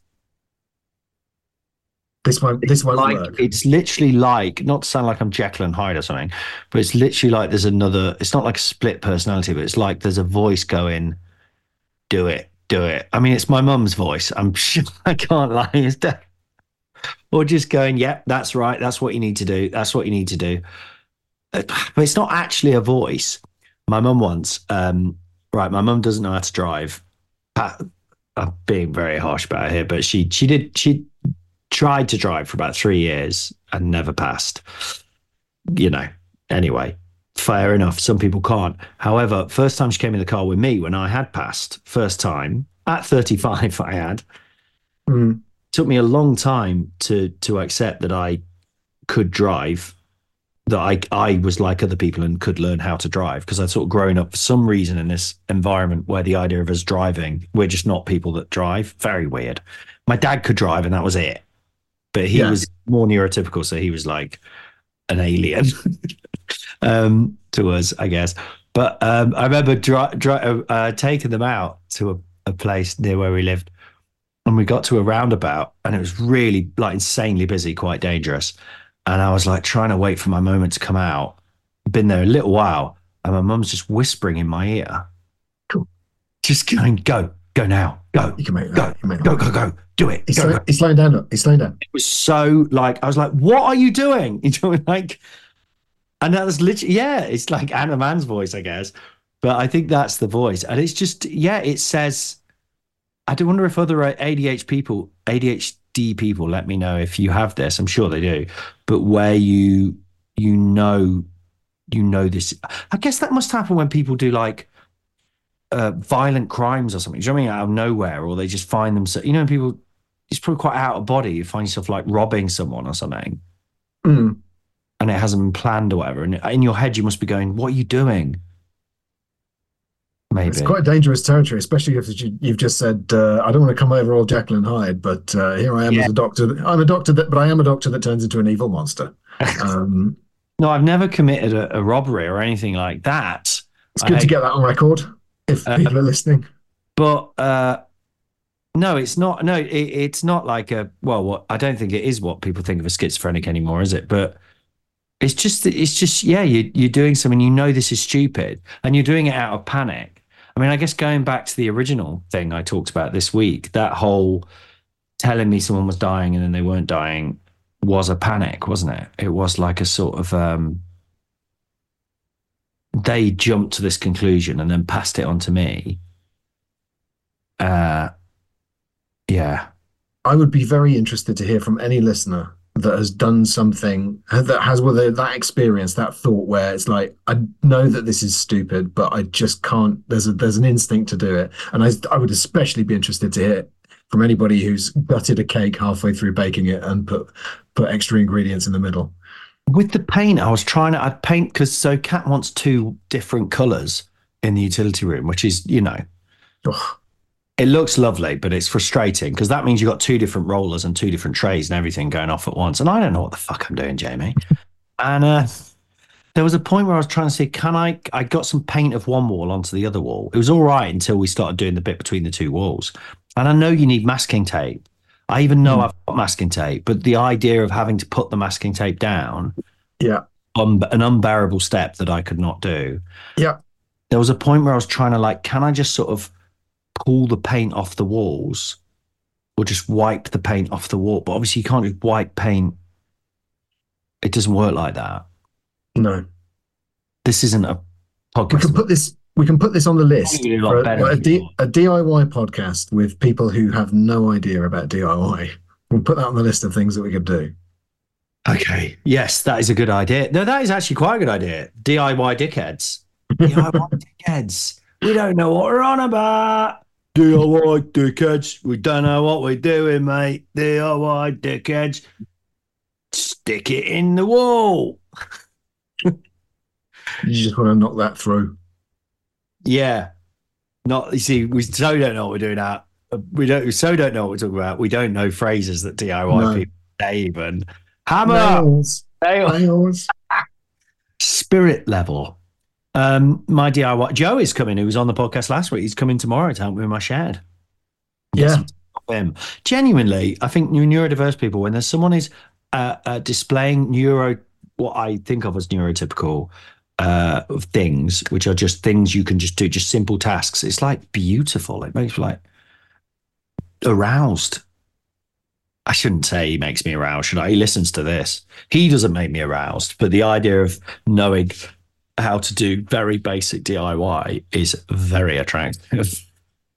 This won't. This won't like, work. It's literally like, not to sound like I'm Jekyll and Hyde or something, but it's literally like there's another. It's not like a split personality, but it's like there's a voice going, "Do it, do it." I mean, it's my mum's voice. I'm sure I can't lie. It's definitely. Or just going, yeah, that's right. That's what you need to do. That's what you need to do. But it's not actually a voice. My mum once, um, right, my mum doesn't know how to drive. I'm being very harsh about it here, but she she did she tried to drive for about three years and never passed. You know, anyway, fair enough. Some people can't. However, first time she came in the car with me when I had passed, first time at thirty-five, I had. Mm. Took me a long time to to accept that I could drive, that I I was like other people and could learn how to drive, because I'd sort of grown up for some reason in this environment where the idea of us driving, we're just not people that drive. Very weird. My dad could drive and that was it. But he Yeah. was more neurotypical, so he was like an alien um, to us, I guess. But um, I remember dri- dri- uh, taking them out to a, a place near where we lived, and we got to a roundabout, and it was really like insanely busy, quite dangerous. And I was like trying to wait for my moment to come out. Been there a little while, and my mum's just whispering in my ear, Cool. just going, go, go now, go, You can make go, that. You can make go, that. go, go, do it. He's, Go, slow, go. he's slowing down. Look. He's slowing down. It was so like, I was like, what are you doing? You know, like, and that was literally, yeah, it's like Anna Mann's voice, I guess. But I think that's the voice. And it's just, yeah, it says, I do wonder if other A D H people, A D H D people, let me know if you have this. I'm sure they do. But where you, you know, you know this, I guess that must happen when people do like uh, violent crimes or something. Do you know what I mean? Out of nowhere, or they just find themselves, you know, people, it's probably quite out of body. You find yourself like robbing someone or something, Mm. and it hasn't been planned or whatever. And in your head, you must be going, what are you doing? Maybe. It's quite dangerous territory, especially if you, you've just said, uh, I don't want to come over all Jekyll and Hyde, but uh, here I am Yeah. as a doctor. I'm a doctor, that, but I am a doctor that turns into an evil monster. Um, No, I've never committed a, a robbery or anything like that. it's I good to hate- get that on record if Uh, people are listening. But uh, no, it's not. No, it, it's not like a. Well, what I don't think it is what people think of as schizophrenic anymore, is it? But it's just, it's just, yeah, you, you're doing something. You know this is stupid, and you're doing it out of panic. I mean, I guess going back to the original thing I talked about this week, that whole telling me someone was dying and then they weren't dying was a panic, wasn't it? It was like a sort of. Um, they jumped to this conclusion and then passed it on to me. Uh, yeah. I would be very interested to hear from any listener that has done something that has whether that experience, that thought where it's like, I know that this is stupid, but I just can't. There's a there's an instinct to do it, and I I would especially be interested to hear from anybody who's gutted a cake halfway through baking it and put put extra ingredients in the middle. With the paint, I was trying to I'd paint because so Kat wants two different colours in the utility room, which is, you know, Ugh. it looks lovely, but it's frustrating because that means you've got two different rollers and two different trays and everything going off at once. And I don't know what the fuck I'm doing, Jamie. And uh, there was a point where I was trying to say, can I, I got some paint of one wall onto the other wall. It was all right until we started doing the bit between the two walls. And I know you need masking tape. I even know Mm. I've got masking tape, but the idea of having to put the masking tape down, Yeah, um, an unbearable step that I could not do. yeah. There was a point where I was trying to like, can I just sort of pull the paint off the walls or just wipe the paint off the wall? But obviously you can't just wipe paint. It doesn't work like that. No, This isn't a we podcast. can put this. We can put this on the list Probably a lot for better a, a, than D, you. a D I Y podcast with people who have no idea about D I Y. We'll put that on the list of things that we could do. Okay. Yes, that is a good idea. No, that is actually quite a good idea. D I Y dickheads. D I Y dickheads. We don't know what we're on about. D I Y dickheads. We don't know what we're doing, mate. D I Y dickheads. Stick it in the wall. You just want to knock that through. Yeah. Not, you see, we so don't know what we're doing out. We don't, we so don't know what we're talking about. We don't know phrases that D I Y No. people say even. Hammer. Nails, Nail. nails. Spirit level. Um, my D I Y Joe is coming, who was on the podcast last week. He's coming tomorrow to help me with my shed. Get Yeah. some stuff off him. Genuinely, I think new neurodiverse people, when there's someone who's uh, uh, displaying neuro, what I think of as neurotypical uh, of things, which are just things you can just do, just simple tasks. It's like beautiful. It makes me like aroused. I shouldn't say he makes me aroused, should I? He listens to this. He doesn't make me aroused, but the idea of knowing how to do very basic D I Y is very attractive.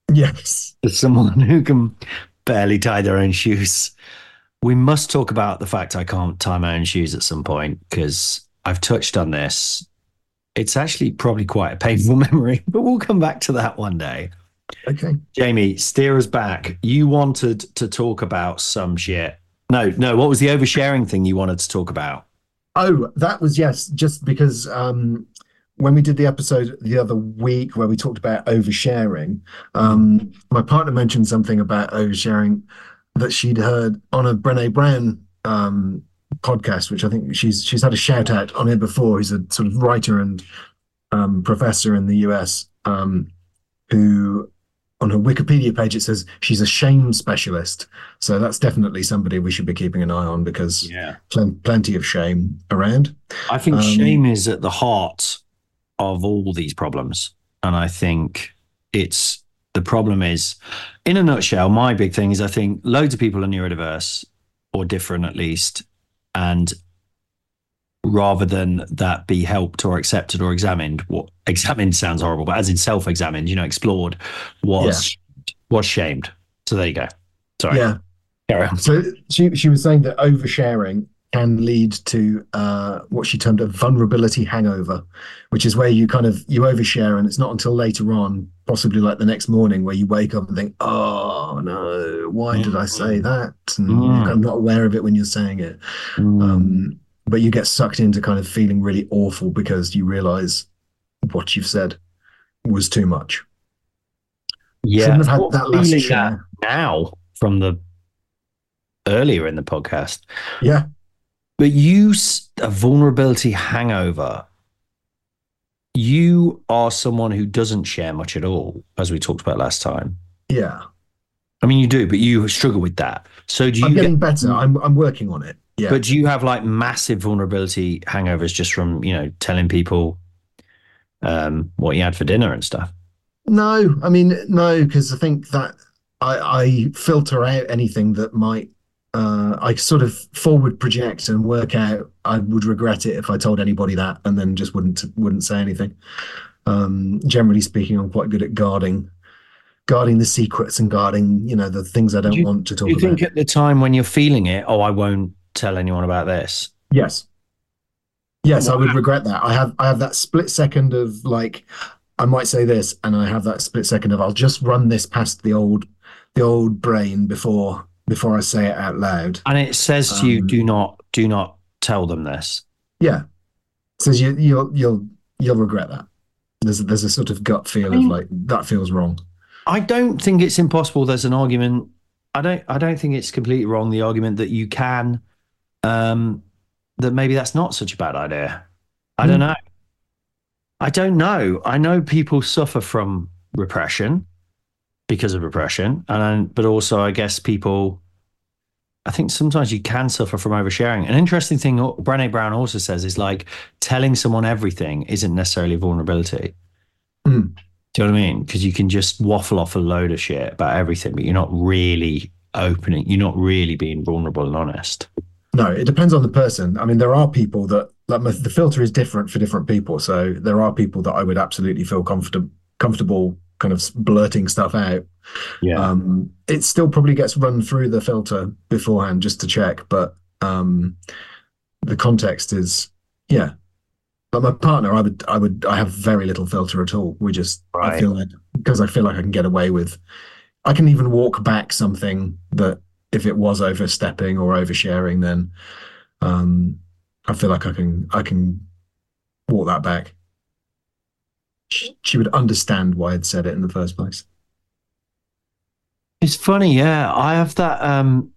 Yes. As someone who can barely tie their own shoes, we must talk about the fact I can't tie my own shoes at some point, because I've touched on this. It's actually probably quite a painful memory, but we'll come back to that one day. Okay. Jamie, steer us back. You wanted to talk about some shit. No, no. What was the oversharing thing you wanted to talk about? Oh, that was, yes, just because um, when we did the episode the other week where we talked about oversharing, um, my partner mentioned something about oversharing that she'd heard on a Brené Brown um, podcast, which I think she's she's had a shout out on here before. He's a sort of writer and um, professor in the U S um, who, on her Wikipedia page, it says she's a shame specialist. So that's definitely somebody we should be keeping an eye on, because Yeah. pl- plenty of shame around. I think Um, shame is at the heart of all these problems. And I think it's the problem is, in a nutshell, my big thing is I think loads of people are neurodiverse, or different at least. And rather than that be helped or accepted or examined, what examined sounds horrible, but as in self-examined, you know, explored, was was shamed. So there you go. Sorry. Yeah. Carry on. So she she was saying that oversharing can lead to uh, what she termed a vulnerability hangover, which is where you kind of you overshare, and it's not until later on, possibly like the next morning, where you wake up and think, "Oh no, why did I say that?" And Mm. you're kind of not aware of it when you're saying it. Mm. Um, but you get sucked into kind of feeling really awful because you realize what you've said was too much. Yeah, Shouldn't have had Sort of that last feeling share. that now from the earlier in the podcast. Yeah. But you, s- a vulnerability hangover, you are someone who doesn't share much at all, as we talked about last time. Yeah. I mean, you do, but you struggle with that. So do you I'm getting get- better. I'm I'm working on it. Yeah. But do you have like massive vulnerability hangovers just from, you know, telling people um, what you had for dinner and stuff? No, I mean, no, because I think that I, I filter out anything that might, uh, I sort of forward project and work out. I would regret it if I told anybody that, and then just wouldn't wouldn't say anything. Um, generally speaking, I'm quite good at guarding, guarding the secrets and guarding, you know, the things I don't Do you- want to talk Do you about. think at the time when you're feeling it, oh, I won't tell anyone about this? Yes. Yes, I would Wow. regret that. I have I have that split second of like, I might say this, and I have that split second of I'll just run this past the old the old brain before before I say it out loud. And it says to you, Um, do not, do not tell them this. Yeah. Says you you'll you'll you'll regret that. There's a, there's a sort of gut feel mean- of like that feels wrong. I don't think it's impossible. There's an argument. I don't. I don't think it's completely wrong. The argument that you can, um, that maybe that's not such a bad idea. I don't Hmm. know. I don't know. I know people suffer from repression because of repression, and but also I guess people. I think sometimes you can suffer from oversharing. An interesting thing Brené Brown also says is like telling someone everything isn't necessarily vulnerability. Hmm. Do you know what I mean? Because you can just waffle off a load of shit about everything, but you're not really opening, you're not really being vulnerable and honest. No, it depends on the person. I mean, there are people that like my, the filter is different for different people. So there are people that I would absolutely feel comfortable comfortable kind of blurting stuff out. Yeah. Um, it still probably gets run through the filter beforehand just to check, but um, the context is, yeah. But my partner, I would, I would, I have very little filter at all. We just, Right. I feel like because I feel like I can get away with, I can even walk back something that if it was overstepping or oversharing, then um, I feel like I can, I can walk that back. She, she would understand why I'd said it in the first place. It's funny, yeah. I have that um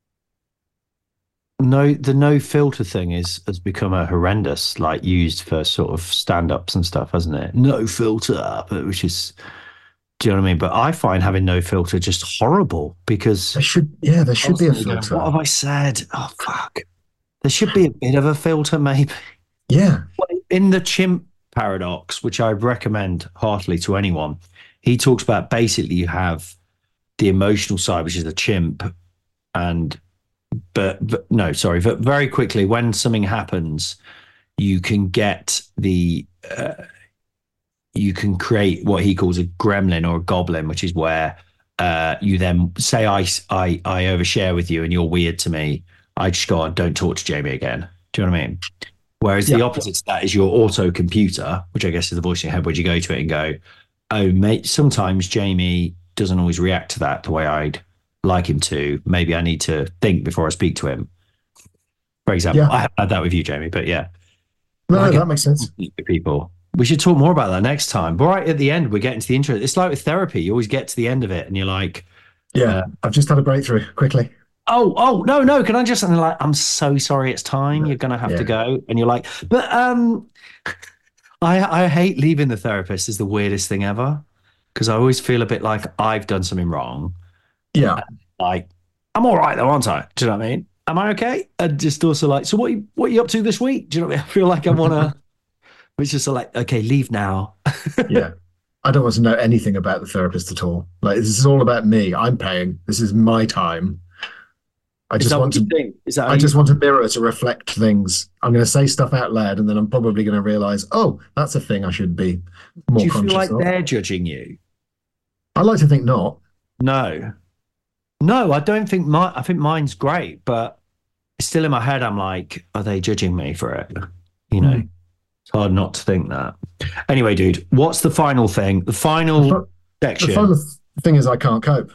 no the no filter thing is has become a horrendous, like used for sort of stand-ups and stuff, hasn't it? No filter, but which is, do you know what I mean? But I find having no filter just horrible because There should, yeah, there should be a constantly going, filter. what have I said? Oh fuck. There should be a bit of a filter, maybe. Yeah, In the chimp paradox, which I recommend heartily to anyone, he talks about basically you have the emotional side, which is the chimp, and but, but no, sorry, but very quickly when something happens, you can get the uh, you can create what he calls a gremlin or a goblin, which is where uh, you then say I, I, I overshare with you and you're weird to me. I just go on, don't talk to Jamie again. Do you know what I mean? Whereas yeah. the opposite to that is your auto computer, which I guess is the voice in your head, where you go to it and go, oh, mate, sometimes Jamie doesn't always react to that the way I'd like him to. Maybe I need to think before I speak to him. For example, yeah. I haven't had that with you, Jamie, but yeah. No, like that makes sense. People. We should talk more about that next time. But right at the end, we're getting to the intro. It's like with therapy. You always get to the end of it and you're like... Yeah, uh, I've just had a breakthrough, quickly. Oh, oh, no, no. Can I just... And like, I'm so sorry it's time. You're going to have yeah. to go. And you're like, but um, I, I hate leaving the therapist is the weirdest thing ever. Because I always feel a bit like I've done something wrong. Yeah. And like, I'm all right though, aren't I? Do you know what I mean? Am I okay? And just also like, so what, what are you up to this week? Do you know what I mean? I feel like I want to... It's just like, okay, leave now. Yeah. I don't want to know anything about the therapist at all. Like, this is all about me. I'm paying. This is my time. I is just want to think? Is that I just want a mirror to reflect things. I'm going to say stuff out loud and then I'm probably going to realize, oh, that's a thing I should be more conscious of. Do you conscious feel like of. They're judging you? I like to think not. No. No, I don't think my I think mine's great, but still in my head I'm like, are they judging me for it? You know? Mm. It's hard not to think that. Anyway, dude, what's the final thing? The final the, section. The final thing is I can't cope.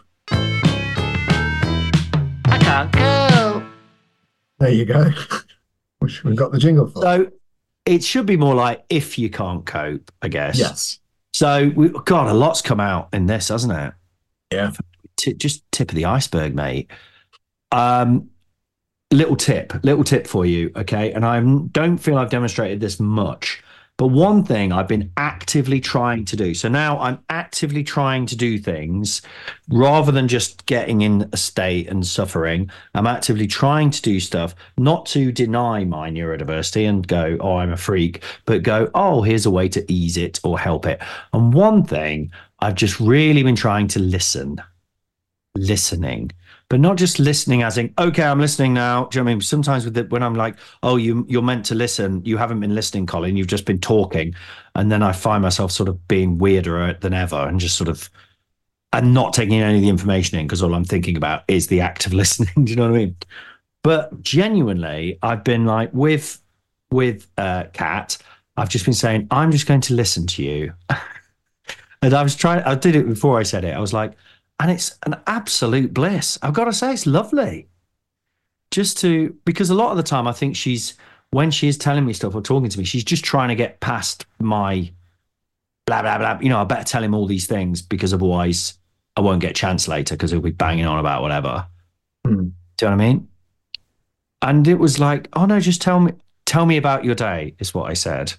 I can't cope. There you go. Which we've got the jingle for. So it should be more like if you can't cope, I guess. Yes. So, we, God, a lot's come out in this, hasn't it? Yeah. T- just tip of the iceberg, mate. Um, Little tip, little tip for you, okay? And I don't feel I've demonstrated this much, but one thing I've been actively trying to do. So now I'm actively trying to do things rather than just getting in a state and suffering. I'm actively trying to do stuff, not to deny my neurodiversity and go, oh, I'm a freak, but go, oh, here's a way to ease it or help it. And one thing I've just really been trying to listen, listening. But not just listening as in, okay, I'm listening now. Do you know what I mean? Sometimes with it, when I'm like, oh, you, you're meant to listen. You haven't been listening, Colin. You've just been talking. And then I find myself sort of being weirder than ever and just sort of, and not taking any of the information in because all I'm thinking about is the act of listening. Do you know what I mean? But genuinely, I've been like with, with uh, Kat, I've just been saying, I'm just going to listen to you. And I was trying, I did it before I said it. I was like, and it's an absolute bliss. I've got to say, it's lovely. Just to, because a lot of the time I think she's, when she is telling me stuff or talking to me, she's just trying to get past my blah, blah, blah. You know, I better tell him all these things because otherwise I won't get a chance later because he'll be banging on about whatever. Mm. Do you know what I mean? And it was like, oh no, just tell me, tell me about your day is what I said.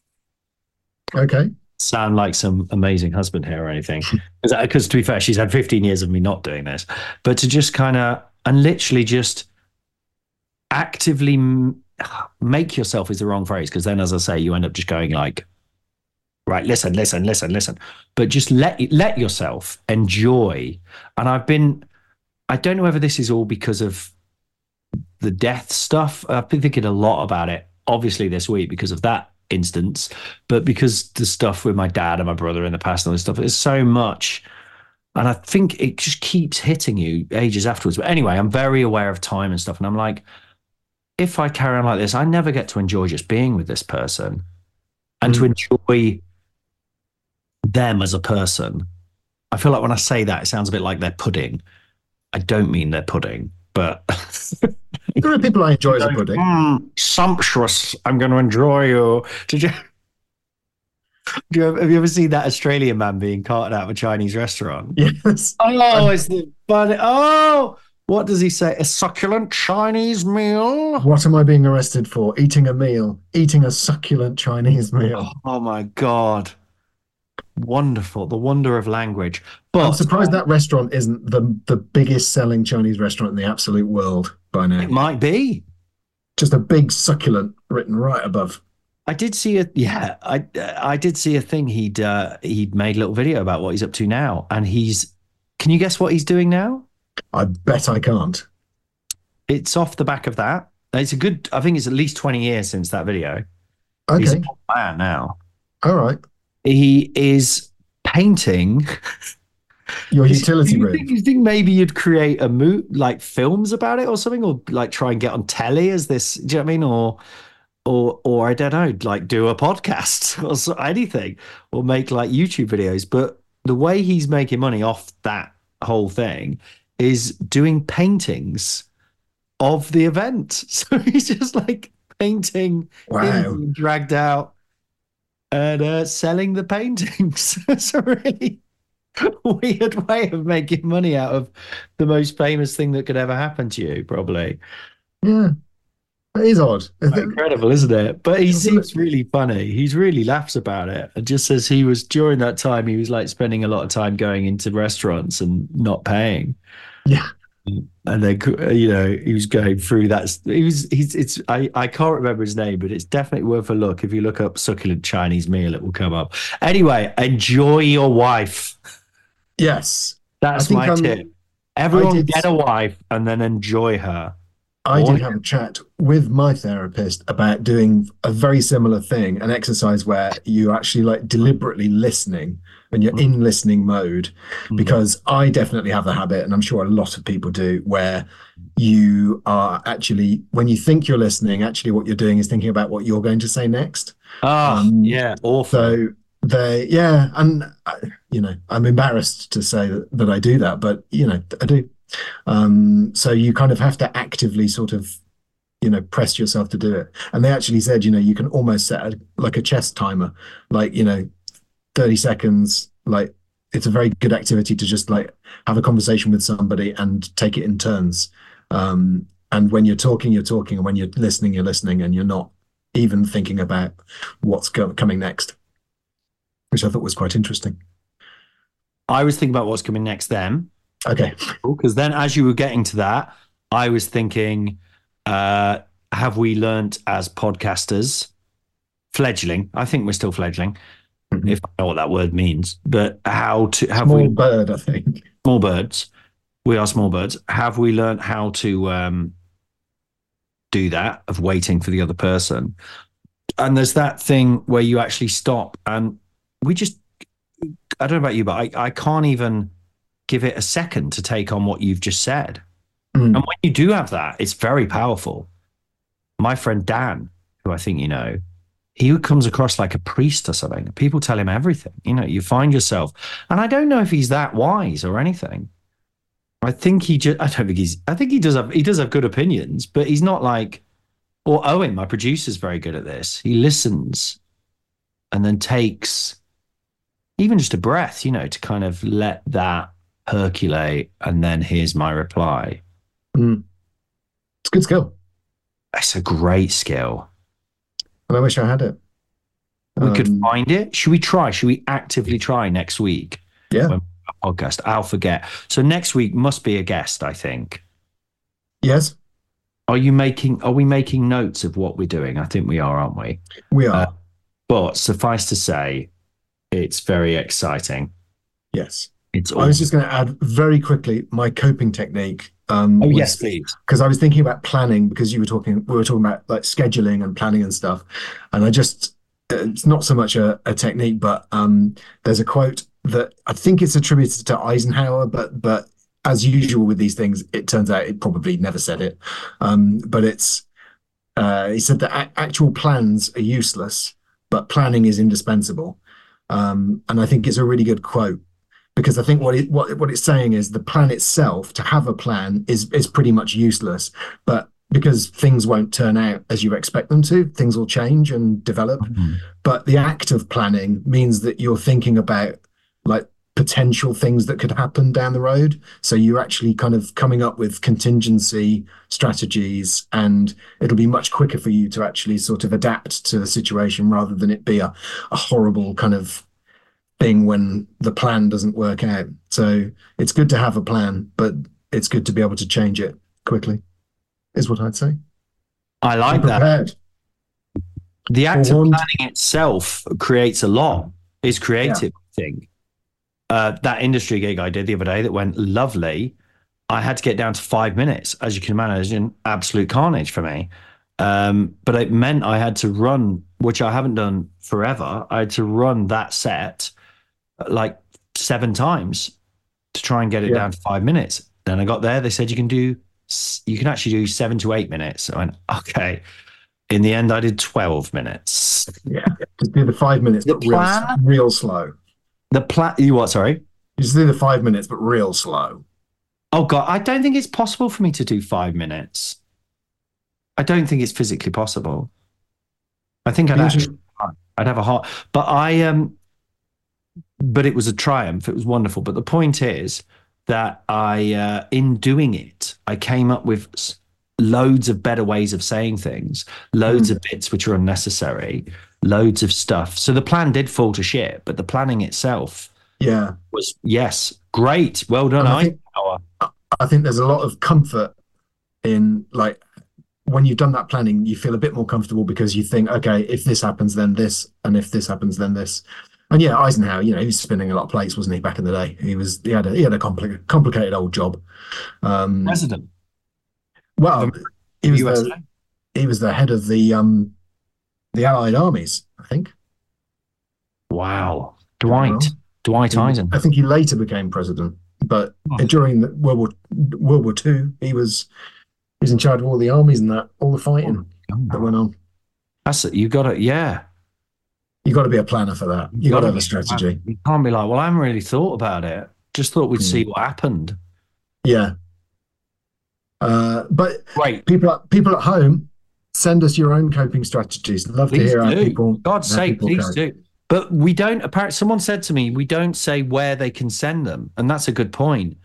Okay. Sound like some amazing husband here or anything. Because to be fair, she's had fifteen years of me not doing this. But to just kind of, and literally just actively m- make yourself is the wrong phrase. Because then, as I say, you end up just going like, right, listen, listen, listen, listen. But just let let yourself enjoy. And I've been, I don't know whether this is all because of the death stuff. I've been thinking a lot about it, obviously this week because of that instance, but because the stuff with my dad and my brother in the past and all this stuff is so much, and I think it just keeps hitting you ages afterwards. But anyway, I'm very aware of time and stuff, and I'm like, if I carry on like this, I never get to enjoy just being with this person and mm. to enjoy them as a person. I feel like when I say that, it sounds a bit like they're pudding. I don't mean they're pudding, but there are people I enjoy as a pudding. Mm, sumptuous. I'm going to enjoy you. Did you? Do you have, have you ever seen that Australian man being carted out of a Chinese restaurant? Yes. Oh, it's the funny. Oh, what does he say? A succulent Chinese meal. What am I being arrested for? Eating a meal. Eating a succulent Chinese meal. Oh, oh my God. Wonderful. The wonder of language. But I'm surprised that restaurant isn't the the biggest selling Chinese restaurant in the absolute world by now. It might be. Just a big succulent written right above. I did see a yeah, I I did see a thing he'd uh, he'd made a little video about what he's up to now, and he's. Can you guess what he's doing now? I bet I can't. It's off the back of that. It's a good. I think it's at least twenty years since that video. Okay. He's a man now. All right. he is painting Your utility do you room. think, you think maybe you'd create a mo- like films about it or something, or like try and get on telly as this? Do you know what I mean? Or, or, or I don't know, like do a podcast or so, anything, or make like YouTube videos. But the way he's making money off that whole thing is doing paintings of the event. So he's just like painting, Wow. him being dragged out and uh, selling the paintings. It's a really weird way of making money out of the most famous thing that could ever happen to you, probably. Yeah, that is odd. Incredible, isn't it? But he seems really funny. He's really laughs about it and just says he was, during that time, he was like spending a lot of time going into restaurants and not paying. Yeah. And then, you know, he was going through that. He was, he's, it's, I, I can't remember his name, but it's definitely worth a look. If you look up succulent Chinese meal, it will come up. Anyway, enjoy your wife. Yes. That's my um, tip. Everyone did, get a wife and then enjoy her. I did have a chat with my therapist about doing a very similar thing, an exercise where you actually like deliberately listening and you're in listening mode, because I definitely have the habit, and I'm sure a lot of people do, where you are actually, when you think you're listening, actually what you're doing is thinking about what you're going to say next. Oh, um, yeah, awful. So they, yeah, and I, you know, I'm embarrassed to say that, that I do that, but you know, I do. Um, so you kind of have to actively sort of, you know, press yourself to do it. And they actually said, you know, you can almost set a, like a chess timer, like, you know, thirty seconds. Like, it's a very good activity to just like have a conversation with somebody and take it in turns. Um, and when you're talking, you're talking, and when you're listening, you're listening, and you're not even thinking about what's go- coming next, which I thought was quite interesting. I was thinking about what's coming next then. Okay. Because then as you were getting to that, I was thinking, uh, have we learnt as podcasters, fledgling, I think we're still fledgling, mm-hmm. if I know what that word means, but how to, have small we... Small bird, I think. Small birds. We are small birds. Have we learnt how to um, do that, of waiting for the other person? And there's that thing where you actually stop, and we just, I don't know about you, but I, I can't even give it a second to take on what you've just said. Mm. And when you do have that, it's very powerful. My friend Dan, who I think you know, he comes across like a priest or something. People tell him everything. You know, you find yourself, and I don't know if he's that wise or anything. I think he just, I don't think he's, I think he does have, he does have good opinions, but he's not like, or Owen, my producer's very good at this. He listens and then takes even just a breath, you know, to kind of let that percolate, and then here's my reply. Mm. It's a good skill. It's a great skill. And I wish I had it. We um, could find it. Should we try? Should we actively try next week? Yeah. When podcast. I'll forget. So next week must be a guest, I think. Yes. Are you making, are we making notes of what we're doing? I think we are, aren't we? We are. Uh, but suffice to say, it's very exciting. Yes. It's I was just going to add very quickly my coping technique. Um, oh, was, yes, please. Because I was thinking about planning, because you were talking, we were talking about like scheduling and planning and stuff. And I just, it's not so much a, a technique, but um, there's a quote that I think it's attributed to Eisenhower, but but as usual with these things, it turns out it probably never said it. Um, but it's, uh, he said that a- actual plans are useless, but planning is indispensable. Um, and I think it's a really good quote, because I think what it, what what it's saying is the plan itself, to have a plan, is is pretty much useless. But because things won't turn out as you expect them to, things will change and develop. Mm-hmm. But the act of planning means that you're thinking about like potential things that could happen down the road. So you're actually kind of coming up with contingency strategies, and it'll be much quicker for you to actually sort of adapt to the situation, rather than it be a, a horrible kind of thing when the plan doesn't work out. So it's good to have a plan, but it's good to be able to change it quickly, is what I'd say. I like that. The act of planning itself creates a lot. It's creative, yeah. I think. Uh, that industry gig I did the other day that went lovely, I had to get down to five minutes. As you can imagine, absolute carnage for me. Um, but it meant I had to run which I haven't done forever. I had to run that set like seven times to try and get it Yeah. down to five minutes. Then I got there. They said you can do, you can actually do seven to eight minutes. I went, okay. In the end, I did twelve minutes. Yeah, just do the five minutes, The but real, plan- real slow. The plan, you what? Sorry. You just do the five minutes, but real slow. Oh God, I don't think it's possible for me to do five minutes. I don't think it's physically possible. I think I'd actually, I'd have a heart, but I um, but it was a triumph. It was wonderful. But the point is that I, uh, in doing it, I came up with s- loads of better ways of saying things, loads Mm. of bits which are unnecessary, loads of stuff. So the plan did fall to shit, but the planning itself Yeah. was, yes, great. Well done, And I think- Eisenhower. I think there's a lot of comfort in, like, when you've done that planning, you feel a bit more comfortable because you think, okay, if this happens, then this, and if this happens, then this. And yeah, Eisenhower, you know, he was spinning a lot of plates, wasn't he, back in the day? He was, he had a, he had a compli- complicated old job. Um, President. well, he was U S A. the, he was the head of the, um, the Allied armies, I think. Wow. Dwight. Well, Dwight Eisenhower. I think he later became president, but Oh. during the World War World War Two, he was he was in charge of all the armies and that, all the fighting that went on. That's it. You got to, yeah. You got to be a planner for that. You got to have a strategy. You can't be like, well, I haven't really thought about it. Just thought we'd Hmm. see what happened. Yeah. Uh, but Right. people at people at home, send us your own coping strategies. Love to Please hear how do. people. God's how sake, people please cope. do. But we don't, apparently, someone said to me, we don't say where they can send them. And that's a good point.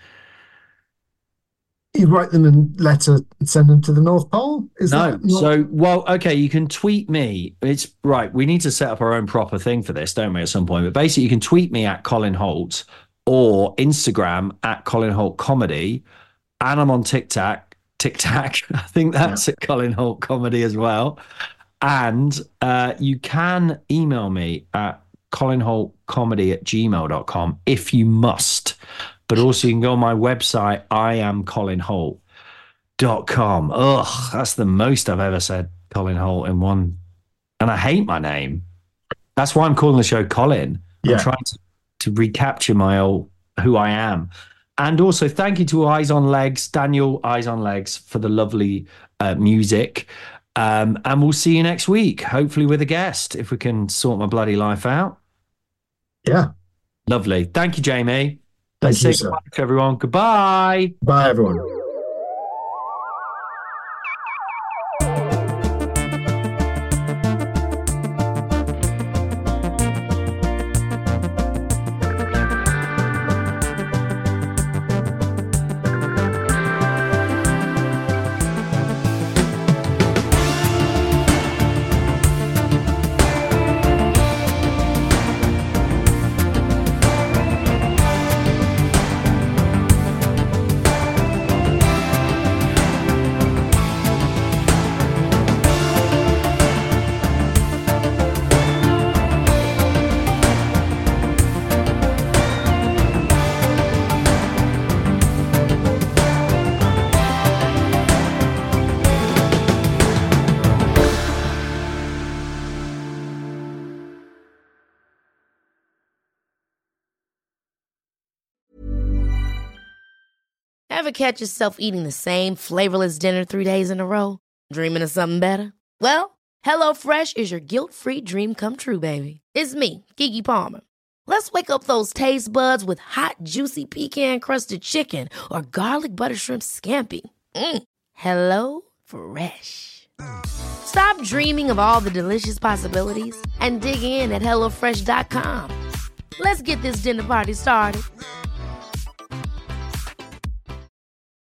You write them a letter and send them to the North Pole. Is No. that not- So, well, okay, you can tweet me. It's right. We need to set up our own proper thing for this, don't we, at some point? But basically, you can tweet me at Colin Holt or Instagram at Colin Holt Comedy. And I'm on TikTok. TikTok. I think that's at Colin Holt Comedy as well. And uh, you can email me at colinholtcomedy at gmail dot com if you must. But also you can go on my website, I am colin holt dot com. Ugh, that's the most I've ever said Colin Holt in one. And I hate my name. That's why I'm calling the show Colin. I'm Yeah. trying to, to recapture my old who I am. And also thank you to Eyes on Legs, Daniel Eyes on Legs, for the lovely uh, music. Um, and we'll see you next week, hopefully with a guest, if we can sort my bloody life out. Yeah. Lovely. Thank you, Jamie. Thank Let's you, say sir. goodbye to everyone. Goodbye. Bye, everyone. Ever catch yourself eating the same flavorless dinner three days in a row? Dreaming of something better? Well, HelloFresh is your guilt-free dream come true, baby. It's me, Keke Palmer. Let's wake up those taste buds with hot, juicy pecan-crusted chicken or garlic butter shrimp scampi. Mm. Hello Fresh. Stop dreaming of all the delicious possibilities and dig in at hello fresh dot com. Let's get this dinner party started.